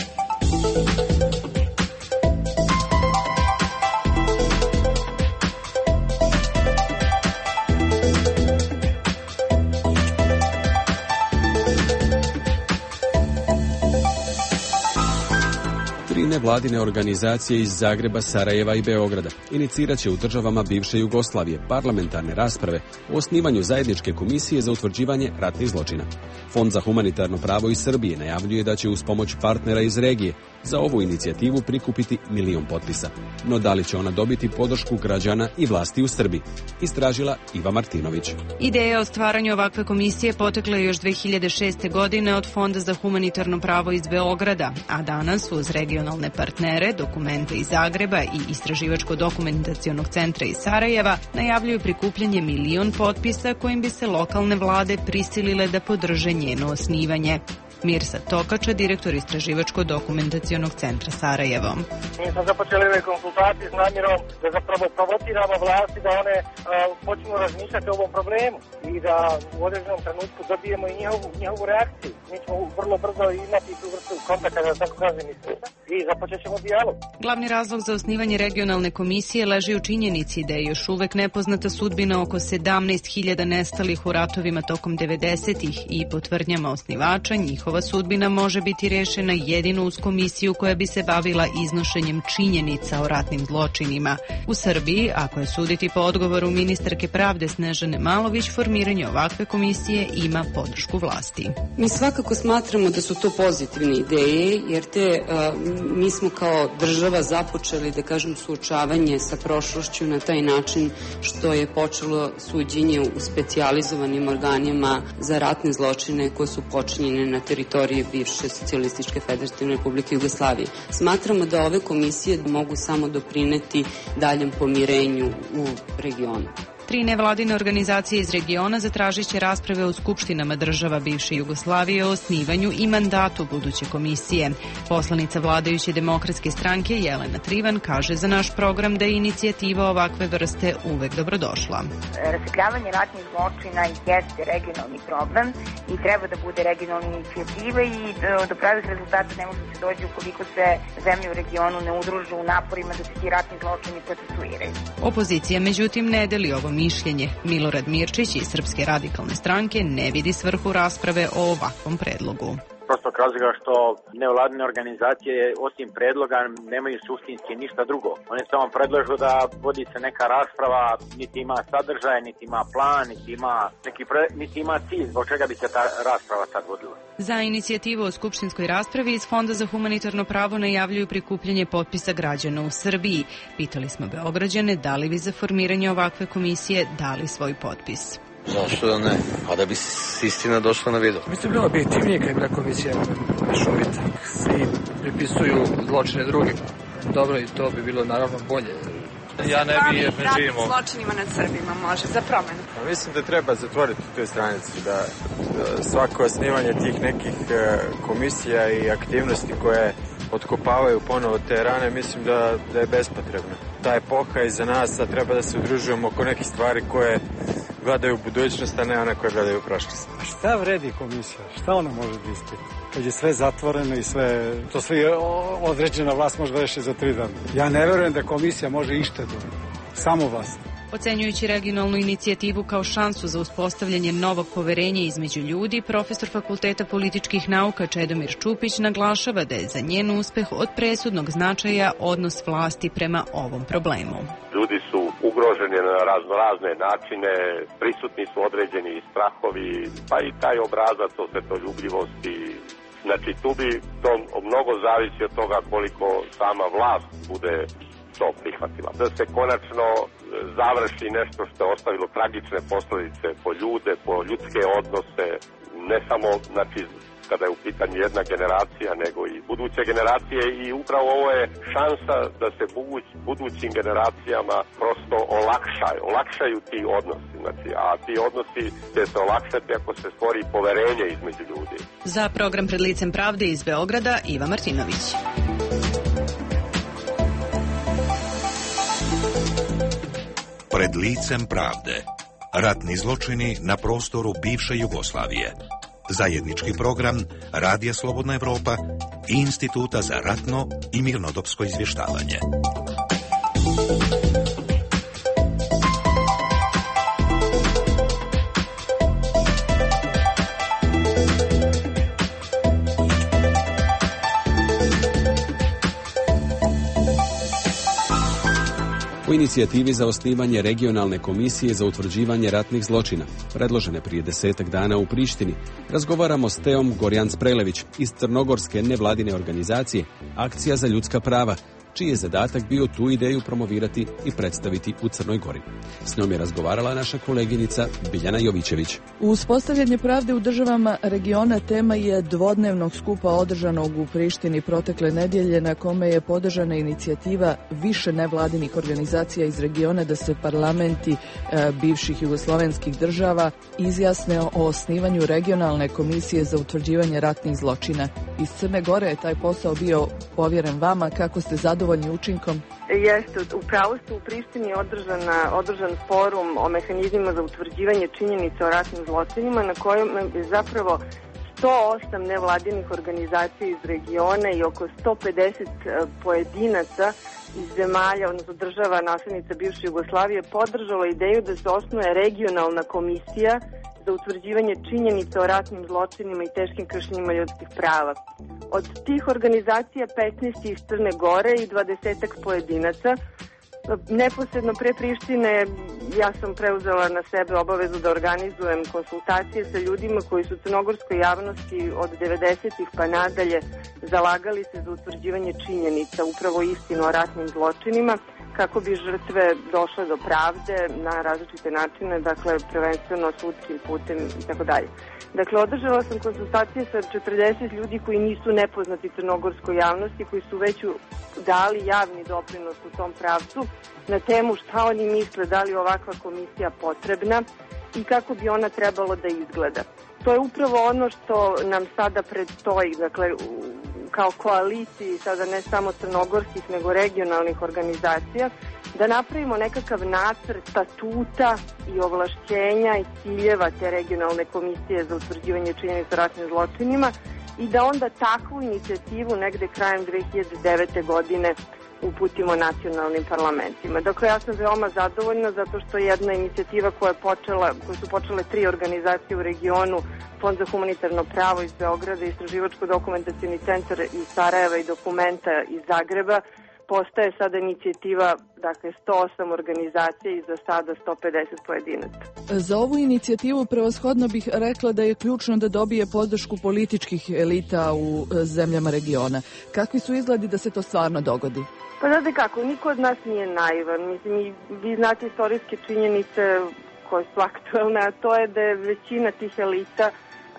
Speaker 7: Nevladine organizacije iz Zagreba, Sarajeva i Beograda inicirat će u državama bivše Jugoslavije parlamentarne rasprave o osnivanju zajedničke komisije za utvrđivanje ratnih zločina. Fond za humanitarno pravo iz Srbije najavljuje da će uz pomoć partnera iz regije za ovu inicijativu prikupiti 1 milion potpisa. No da li će ona dobiti podršku građana i vlasti u Srbiji? Istražila Iva Martinović.
Speaker 14: Ideja o stvaranju ovakve komisije potekla je još 2006. godine od Fonda za humanitarno pravo iz Beograda, a danas uz regionalne partnere, dokumente iz Zagreba i Istraživačko-dokumentacionog centra iz Sarajeva najavljuju prikupljanje 1 milion potpisa kojim bi se lokalne vlade prisilile da podrže njeno osnivanje. Mirsa Tokača, direktor Istraživačko-dokumentacionog centra Sarajevo.
Speaker 10: Mi smo započeli ove konsultacije s namjerom da zapravo provociramo vlasti da one počnu razmišljati o ovom problemu i da u određenom trenutku dobijemo i njihovu reakciju. Mi ćemo vrlo brzo imati tu vrstu kontakta, da tako kažem, i i započet ćemo dijalog.
Speaker 14: Glavni razlog za osnivanje regionalne komisije leži u činjenici da je još uvek nepoznata sudbina oko 17.000 nestalih u ratovima tokom 90-ih i po tvrdnjama osnivača njihova sudbina može biti rešena jedino uz komisiju koja bi se bavila iznošenjem činjenica o ratnim zločinima. U Srbiji, ako je suditi po odgovoru ministarke pravde Snežane Malović, formiranje ovakve komisije ima podršku vlasti.
Speaker 15: Mi svakako smatramo da su to pozitivne ideje, jer mi smo kao država započeli, da kažem, suočavanje sa prošlošću na taj način što je počelo suđenje u specijalizovanim organima za ratne zločine koje su počinjene na teritoriji bivše Socijalističke Federativne Republike Jugoslavije. Smatramo da ove komisije mogu samo doprineti daljem pomirenju u regionu.
Speaker 14: 3 nevladine organizacije iz regiona zatražit će rasprave u skupštinama država bivše Jugoslavije o osnivanju i mandatu buduće komisije. Poslanica vladajuće demokratske stranke Jelena Trivan kaže za naš program da je inicijativa ovakve vrste uvek dobrodošla.
Speaker 16: Rasvetljavanje ratnih zločina jeste regionalni problem i treba da bude regionalna inicijativa i do pravih rezultata ne može se doći ukoliko se zemlje u regionu ne udružu u naporima da se ti ratni zločini procesuiraju.
Speaker 14: Opozicija međutim ne deli ovo mišljenje. Milorad Mirčić iz Srpske radikalne stranke ne vidi svrhu rasprave o ovakvom predlogu.
Speaker 17: Prostog razloga što nevladine organizacije osim predloga nemaju suštinski ništa drugo. Oni samo predlažu da vodi se neka rasprava, niti ima sadržaj, niti ima plan, niti ima cilj zbog čega bi se ta rasprava sad vodila.
Speaker 14: Za inicijativu o skupštinskoj raspravi iz Fonda za humanitarno pravo najavljuju prikupljanje potpisa građana u Srbiji. Pitali smo Beograđane da li bi za formiranje ovakve komisije dali svoj potpis.
Speaker 18: Zašto da ne? A da bi istina došla na video.
Speaker 19: Mislim, bilo objektivnije kad je bila komisija mešovita. Svi pripisuju zločine drugima. Dobro, i to bi bilo naravno bolje.
Speaker 20: Ja ne bi jer ne živimo.
Speaker 21: Zločinima nad Srbima može, za promenu.
Speaker 20: Mislim da treba zatvoriti tu stranicu, da svako osnivanje tih nekih komisija i aktivnosti koje otkopavaju ponovo te rane, mislim da je bespotrebno. Ta epoha iza nas, a treba da se udružujemo oko nekih stvari koje gledaju u budućnost, a ne one koje gledaju u prošlost.
Speaker 22: A šta vredi komisija? Šta ona može da ispita? Kad je sve zatvoreno i sve određena vlast može da reši za 3 dana. Ja ne verujem da komisija može išta da samo vlast.
Speaker 14: Ocenjujući regionalnu inicijativu kao šansu za uspostavljanje novog poverenja između ljudi, profesor Fakulteta političkih nauka Čedomir Čupić naglašava da je za njen uspeh od presudnog značaja odnos vlasti prema ovom problemu.
Speaker 23: Ljudi su ugroženi na razne načine, prisutni su određeni strahovi, pa i taj obrazac osvetoljubljivosti. Znači tu bi to mnogo zavisi od toga koliko sama vlast bude to prihvatila. Da se konačno završi nešto što je ostavilo tragične posljedice po ljude, po ljudske odnose, ne samo znači kada je u pitanju jedna generacija, nego i buduće generacije i upravo ovo je šansa da se budućim generacijama prosto olakšaju ti odnosi. Znači, a ti odnosi će se olakšati ako se stvori poverenje između ljudi.
Speaker 14: Za program Pred licem pravde iz Beograda, Iva Martinović.
Speaker 6: Pred licem pravde. Ratni zločini na prostoru bivše Jugoslavije. Zajednički program Radija Slobodna Evropa i Instituta za ratno i mirnodopsko izvještavanje.
Speaker 7: U inicijativi za osnivanje regionalne komisije za utvrđivanje ratnih zločina, predložene prije 10 dana u Prištini, razgovaramo s Teom Gorjanc-Prelević iz crnogorske nevladine organizacije Akcija za ljudska prava, čiji je zadatak bio tu ideju promovirati i predstaviti u Crnoj Gori. S njom je razgovarala naša koleginica Biljana Jovićević.
Speaker 5: Uspostavljanje pravde u državama regiona tema je dvodnevnog skupa održanog u Prištini protekle nedjelje, na kome je podržana inicijativa više nevladinih organizacija iz regiona da se parlamenti bivših jugoslovenskih država izjasne o osnivanju regionalne komisije za utvrđivanje ratnih zločina. Iz Crne Gore je taj posao bio povjeren vama. Kako ste zadovoljni učinkom?
Speaker 21: Jeste, upravo ste, u Prištini je održan forum o mehanizmima za utvrđivanje činjenica o ratnim zločinima, na kojem je zapravo 108 nevladinih organizacija iz regiona i oko 150 pojedinaca iz zemalja, odnosno država naslednica bivše Jugoslavije, podržalo ideju da se osnuje regionalna komisija za utvrđivanje činjenica o ratnim zločinima i teškim kršenjima ljudskih prava. Od tih organizacija 15 iz Crne Gore i 20 pojedinaca. Neposredno pre Prištine ja sam preuzela na sebe obavezu da organizujem konsultacije sa ljudima koji su u crnogorskoj javnosti od 90-ih pa nadalje zalagali se za utvrđivanje činjenica, upravo istinu o ratnim zločinima, kako bi žrtve došle do pravde na različite načine, dakle prvenstveno sudskim putem i tako dalje. Dakle, održala sam konsultacije sa 40 ljudi koji nisu nepoznati crnogorskoj javnosti, koji su već dali javni doprinos u tom pravcu na temu šta oni misle, da li ovakva komisija potrebna i kako bi ona trebalo da izgleda. To je upravo ono što nam sada predstoji, dakle, kao koaliciji, sada ne samo crnogorskih, nego regionalnih organizacija, da napravimo nekakav nacrt statuta i ovlašćenja i ciljeva te regionalne komisije za utvrđivanje činjenica o ratnim zločinima i da onda takvu inicijativu negde krajem 2009. godine uputimo nacionalnim parlamentima. Dakle, ja sam veoma zadovoljna zato što je jedna inicijativa koju su počele 3 organizacije u regionu, Fond za humanitarno pravo iz Beograda, Istraživačko-dokumentacioni centar iz Sarajeva i Dokumenta iz Zagreba, postaje sada inicijativa, dakle, 108 organizacija i za sada 150 pojedinaca.
Speaker 5: Za ovu inicijativu prevashodno bih rekla da je ključno da dobije podršku političkih elita u zemljama regiona. Kakvi su izgledi da se to stvarno dogodi?
Speaker 21: Pa znate kako, niko od nas nije naivan. Mislim, vi znate istorijske činjenice koje su aktualne, a to je da je većina tih elita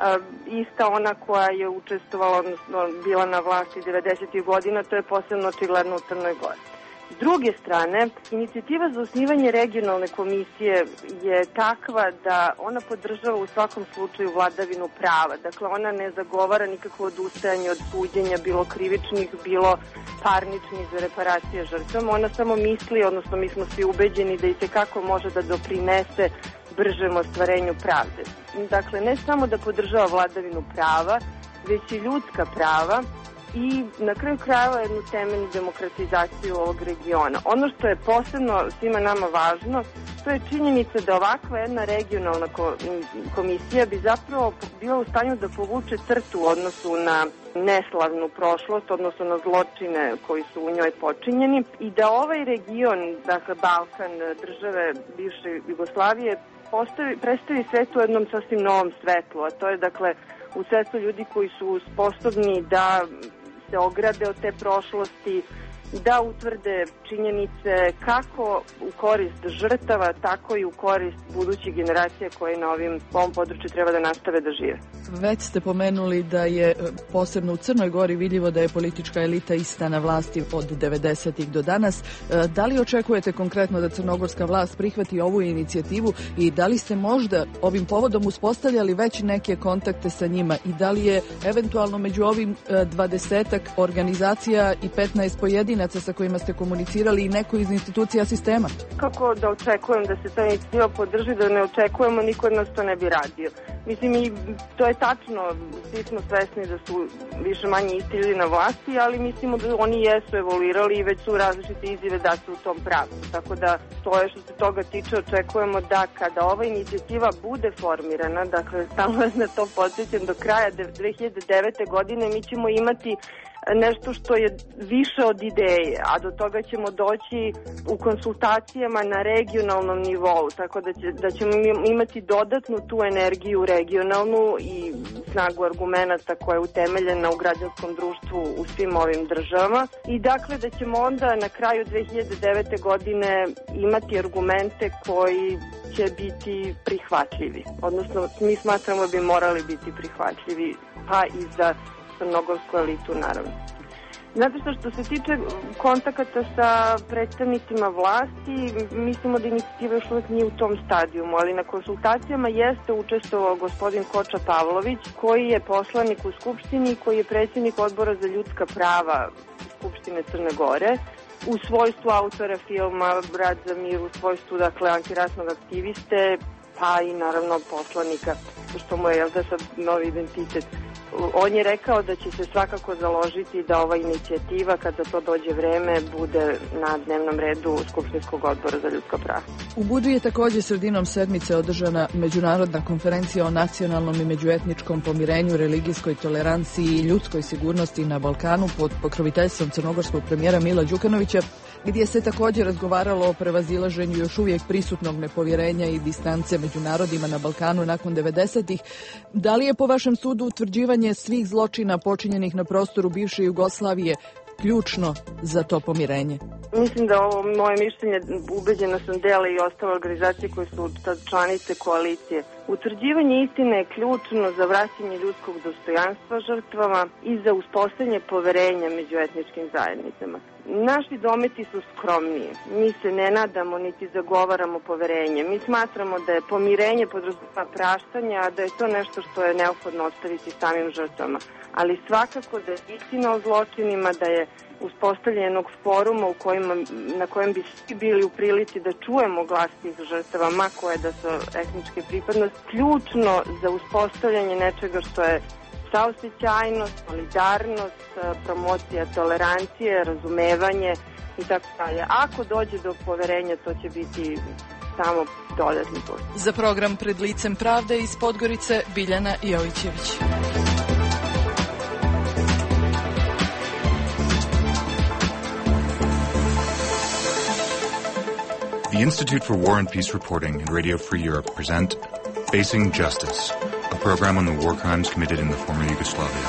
Speaker 21: ista ona koja je učestvovala, odnosno bila na vlasti 90. godina, to je posebno očigledno u Crnoj Gori. S druge strane, inicijativa za osnivanje regionalne komisije je takva da ona podržava u svakom slučaju vladavinu prava. Dakle, ona ne zagovara nikakvo odustajanje od suđenja, bilo krivičnih, bilo parničnih za reparacije žrtvama. Ona samo misli, odnosno mi smo svi ubeđeni da i tekako može da doprinese bržem ostvarenju pravde. Dakle, ne samo da podržava vladavinu prava, već i ljudska prava i na kraju krajeva jednu temeljnu demokratizaciju ovog regiona. Ono što je posebno svima nama važno, to je činjenica da ovakva jedna regionalna komisija bi zapravo bila u stanju da povuče crtu u odnosu na neslavnu prošlost, odnosno na zločine koji su u njoj počinjeni i da ovaj region, dakle Balkan, države bivše Jugoslavije, predstavi svetu u jednom sasvim novom svetlu, a to je dakle u svetlu ljudi koji su sposobni da se ograde od te prošlosti, da utvrde činjenice kako u korist žrtava, tako i u korist budućih generacija koje na ovom području treba da nastave da žive.
Speaker 5: Već ste pomenuli da je posebno u Crnoj Gori vidljivo da je politička elita ista na vlasti od 90-ih do danas. Da li očekujete konkretno da crnogorska vlast prihvati ovu inicijativu i da li ste možda ovim povodom uspostavljali već neke kontakte sa njima i da li je eventualno među ovim 20-ak organizacija i 15 pojedinaca sa kojima ste komunicirali i neko iz institucija sistema?
Speaker 21: Kako da očekujem da se ta inicijativa podrži, da ne očekujemo, niko od nas to ne bi radio. Mislim, i to je tačno, svi smo svesni da su više manje isti ljudi na vlasti, ali mislimo da oni jesu evoluirali i već su različite izjave da su u tom pravcu. Tako da to je što se toga tiče, očekujemo da kada ova inicijativa bude formirana, dakle, stalno na to podsjećam, do kraja 2009. godine mi ćemo imati nešto što je više od ideje, a do toga ćemo doći u konsultacijama na regionalnom nivou, tako da ćemo imati dodatnu tu energiju regionalnu i snagu argumenata koja je utemeljena u građanskom društvu u svim ovim državama i dakle da ćemo onda na kraju 2009. godine imati argumente koji će biti prihvatljivi, odnosno mi smatramo da bi morali biti prihvatljivi, pa i za crnogorsku elitu, naravno. Znate što se tiče kontakata sa predstavnicima vlasti, mislimo da inicijativa još uvijek nije u tom stadijumu, ali na konsultacijama jeste učestvovao gospodin Koča Pavlović, koji je poslanik u Skupštini, koji je predsjednik odbora za ljudska prava Skupštine Crne Gore, u svojstvu autora filma Brat za mir, u svojstvu, dakle, antirasnog aktiviste, pa i naravno poslanika, što mu je, jel da, sad novi identitet. On je rekao da će se svakako založiti da ova inicijativa, kada to dođe vreme, bude na dnevnom redu Skupštinskog odbora za ljudska prava.
Speaker 5: U Budvi je također sredinom sedmice održana međunarodna konferencija o nacionalnom i međuetničkom pomirenju, religijskoj toleranciji i ljudskoj sigurnosti na Balkanu pod pokroviteljstvom crnogorskog premijera Mila Đukanovića, gdje se također razgovaralo o prevazilaženju još uvijek prisutnog nepovjerenja i distance među narodima na Balkanu nakon 90-ih. Da li je po vašem sudu utvrđivanje svih zločina počinjenih na prostoru bivše Jugoslavije ključno za to pomirenje?
Speaker 21: Mislim da ovo moje mišljenje, ubeđena sam, dela i ostale organizacije koje su sad članice koalicije. Utvrđivanje istine je ključno za vraćanje ljudskog dostojanstva žrtvama i za uspostavljanje poverenja među etničkim zajednicama. Naši dometi su skromniji. Mi se ne nadamo niti zagovaramo poverenje. Mi smatramo da je pomirenje podrazumeva praštanje, a da je to nešto što je neophodno ostaviti samim žrtvama. Ali svakako da je istina o zločinima, da je uspostavljenog foruma na kojem bi svi bili u prilici da čujemo glas tih žrtava, ma koje da su etničke pripadnosti, ključno za uspostavljanje nečega što je saosećajnost, solidarnost, promocija tolerancije, razumevanje i tako dalje. Ako dođe do poverenja, to će biti samo dodatni put.
Speaker 5: Za program Pred licem pravde iz Podgorice, Biljana Jovićević.
Speaker 2: The Institute for War and Peace Reporting and Radio Free Europe present Facing Justice, a program on the war crimes committed in the former Yugoslavia.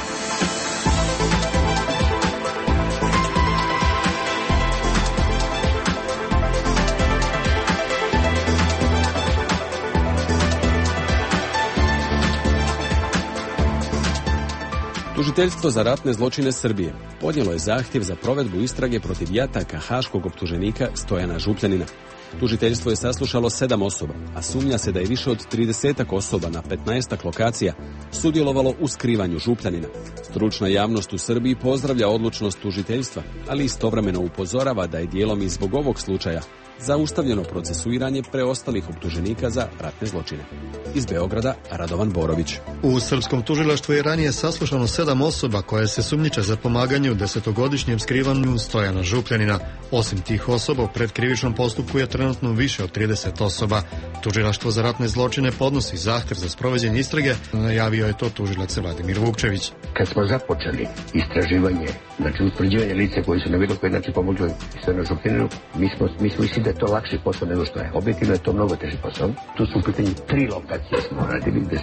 Speaker 7: Tužiteljstvo za ratne zločine Srbije podnijelo je zahtjev za provedbu istrage protiv jataka haškog optuženika Stojana Župljanina. Tužiteljstvo je saslušalo 7 osoba, a sumnja se da je više od 30 osoba na 15 lokacija sudjelovalo u skrivanju Župljanina. Stručna javnost u Srbiji pozdravlja odlučnost tužiteljstva, ali istovremeno upozorava da je dijelom i zbog ovog slučaja zaustavljeno procesuiranje preostalih optuženika za ratne zločine. Iz Beograda, Radovan Borović.
Speaker 9: U srpskom tužilaštvu je ranije saslušano 7 osoba koje se sumnjiče za pomaganje u 10-godišnjem skrivanju Stojana Župljanina. Osim tih osoba, u predkrivičnom postupku je trenutno više od 30 osoba. Tužilaštvo za ratne zločine podnosi zahtjev za sprovođenje istrage, najavio je to tužilac Vladimir Vukčević.
Speaker 3: Kad smo započeli istraživanje, znači utvrđivanje lice koji su na bilo koji način pomogli Stojanu Župljaninu, mi smo mislili da je to lakši posao nego što je. Objektivno je to mnogo teži posao. Tu su u pitanju 3 lokacije smo radili gde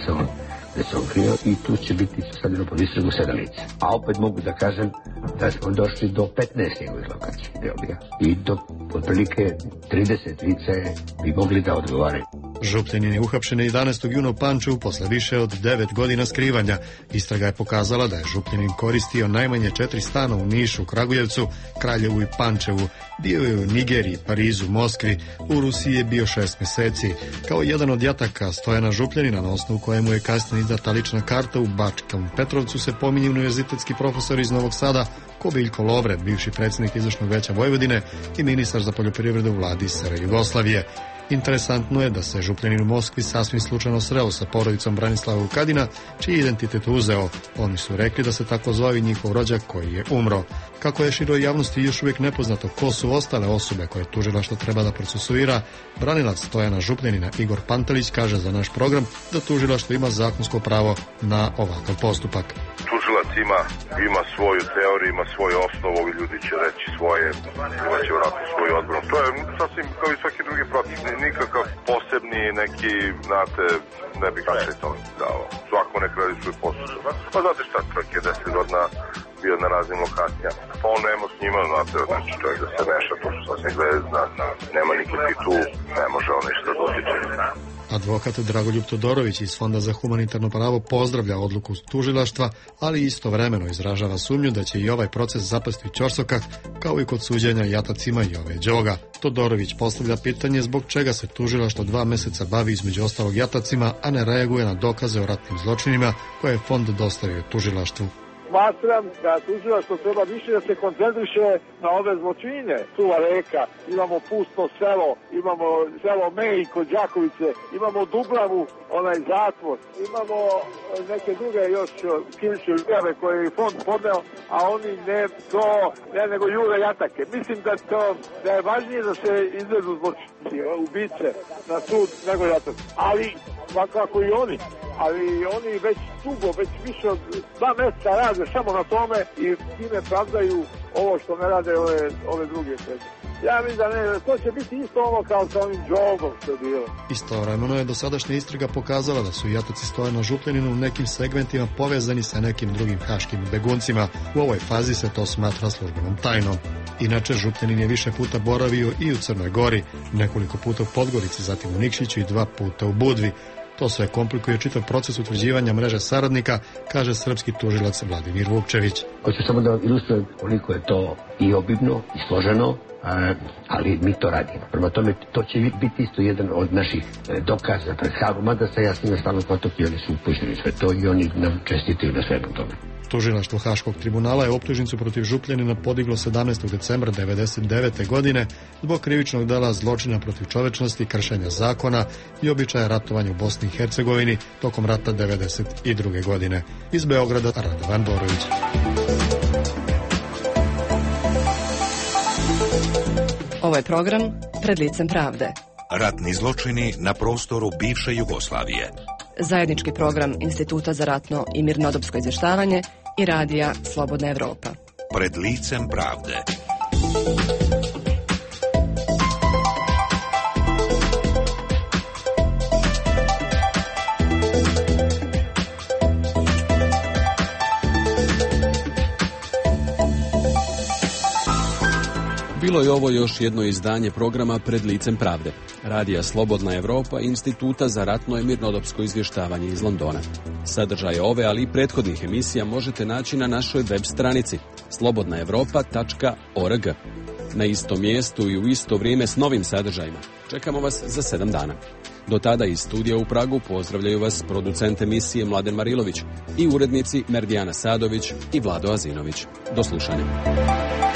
Speaker 3: se on krio i tu će biti stavljeno pod istragu 7 lica. A opet mogu da kažem da smo došli do 15 njegovih lokacija. I do otprilike 30 lica bi mogli da odgovaraju.
Speaker 9: Župljanin je uhapšen 11. juna u Pančevu posle više od 9 godina skrivanja. Istraga je pokazala da je Župljanin koristio najmanje 4 stana u Nišu, Kragujevcu, Kraljevu i Pančevu. Bio je u Nigeriji, Parizu, Moskvi, u Rusiji je bio 6 mjeseci. Kao jedan od jataka Stojana Župljanina, na osnovu kojemu je kasnije izdata lična karta u Bačkom Petrovcu, se pominje univerzitetski profesor iz Novog Sada Kobiljko Lovre, bivši predsjednik Izvršnog veća Vojvodine i ministar za poljoprivredu u vladi SR Jugoslavije. Interesantno je da se Župljanin u Moskvi sasvim slučajno sreo sa porodicom Branislava Vukadina, čiji identitet uzeo. Oni su rekli da se tako zvao i njihov rođak koji je umro. Kako je široj javnosti još uvijek nepoznato ko su ostale osobe koje tužilaštvo treba da procesuira, branilac Stojana Župljanina Igor Pantelić kaže za naš program da tužilaštvo ima zakonsko pravo na ovakav postupak.
Speaker 4: Tužilac ima svoju teoriju, ima svoju osnovu, ovi ljudi će reći svoje, imaće vratiti svoju odbranu. To je sasvim kao i svaki drugi proces, nikakav posebni neki, znate, ne bih više to dao. Svako nek radi svoj posao. Pa znate šta, čovjek je 10 godina bio na raznim lokacijama. Pa on nema s njima, znate, znači čovjek da se meša, to su sasvim gledezna, nema nikakvi tu, ne može on ništa dotiče.
Speaker 9: Advokat Dragoljub Todorović iz Fonda za humanitarno pravo pozdravlja odluku tužilaštva, ali istovremeno izražava sumnju da će i ovaj proces zapasti u ćorsokak, kao i kod suđenja jatacima Jove Đoga. Todorović postavlja pitanje zbog čega se tužilaštvo 2 mjeseca bavi između ostalog jatacima, a ne reaguje na dokaze o ratnim zločinima koje je fond dostavio tužilaštvu.
Speaker 1: smatram da tužilaštvo treba više da se koncentriše na ove zločine. Suva reka, imamo pusto selo, imamo selo Mej kod Đakovice, imamo Dubravu, onaj zatvor, imamo neke druge još krivične prijave koje je fond podneo, a oni ne nego jure jatake. Mislim da je važnije da se izvedu zločinci, ubice na sud nego jatake. Ali, svakako i oni. Ali oni već više od 2 mjeseca rade samo na tome i time pravdaju ovo što ne rade ove druge sredine. Ja mislim da ne, to će biti isto ono kao sa ovim Džogom što je bilo.
Speaker 9: Istovremeno je dosadašnja istraga pokazala da su jataci Stojana Župljanina u nekim segmentima povezani sa nekim drugim haškim beguncima. U ovoj fazi se to smatra službenom tajnom. Inače, Župljanin je više puta boravio i u Crnoj Gori, nekoliko puta u Podgorici, zatim u Nikšiću i 2 puta u Budvi. To sve komplikuje čitav proces utvrđivanja mreže saradnika, kaže srpski tužilac Vladimir Vukčević.
Speaker 3: Hoću samo da ilustrujem koliko je to i obimno i složeno, ali mi to radimo. Prema tome, to će biti isto jedan od naših dokaza pred Hagom, mada se ja s njima stalno kontakt i oni su upućeni sve to i oni nam čestitaju na svemu tome.
Speaker 9: Tužilaštvo Haškog tribunala je optužnicu protiv Župljanina podiglo 17. decembra 1999. godine zbog krivičnog dela zločina protiv čovečnosti, kršenja zakona i običaja ratovanja u Bosni i Hercegovini tokom rata 1992. godine. Iz Beograda, Radovan Borović.
Speaker 8: Ovo je program Pred licem pravde.
Speaker 6: Ratni zločini na prostoru bivše Jugoslavije.
Speaker 8: Zajednički program Instituta za ratno i mirnodopsko izvještavanje i radija Slobodna Evropa.
Speaker 6: Pred licem pravde.
Speaker 7: Bilo je ovo još jedno izdanje programa Pred licem pravde. Radija Slobodna Evropa i Instituta za ratno i mirnodopsko izvještavanje iz Londona. Sadržaje ove, ali i prethodnih emisija možete naći na našoj web stranici slobodnaevropa.org. Na istom mjestu i u isto vrijeme s novim sadržajima. Čekamo vas za 7 dana. Do tada iz studija u Pragu pozdravljaju vas producent emisije Mladen Marilović i urednici Merdijana Sadović i Vlado Azinović. Do slušanja.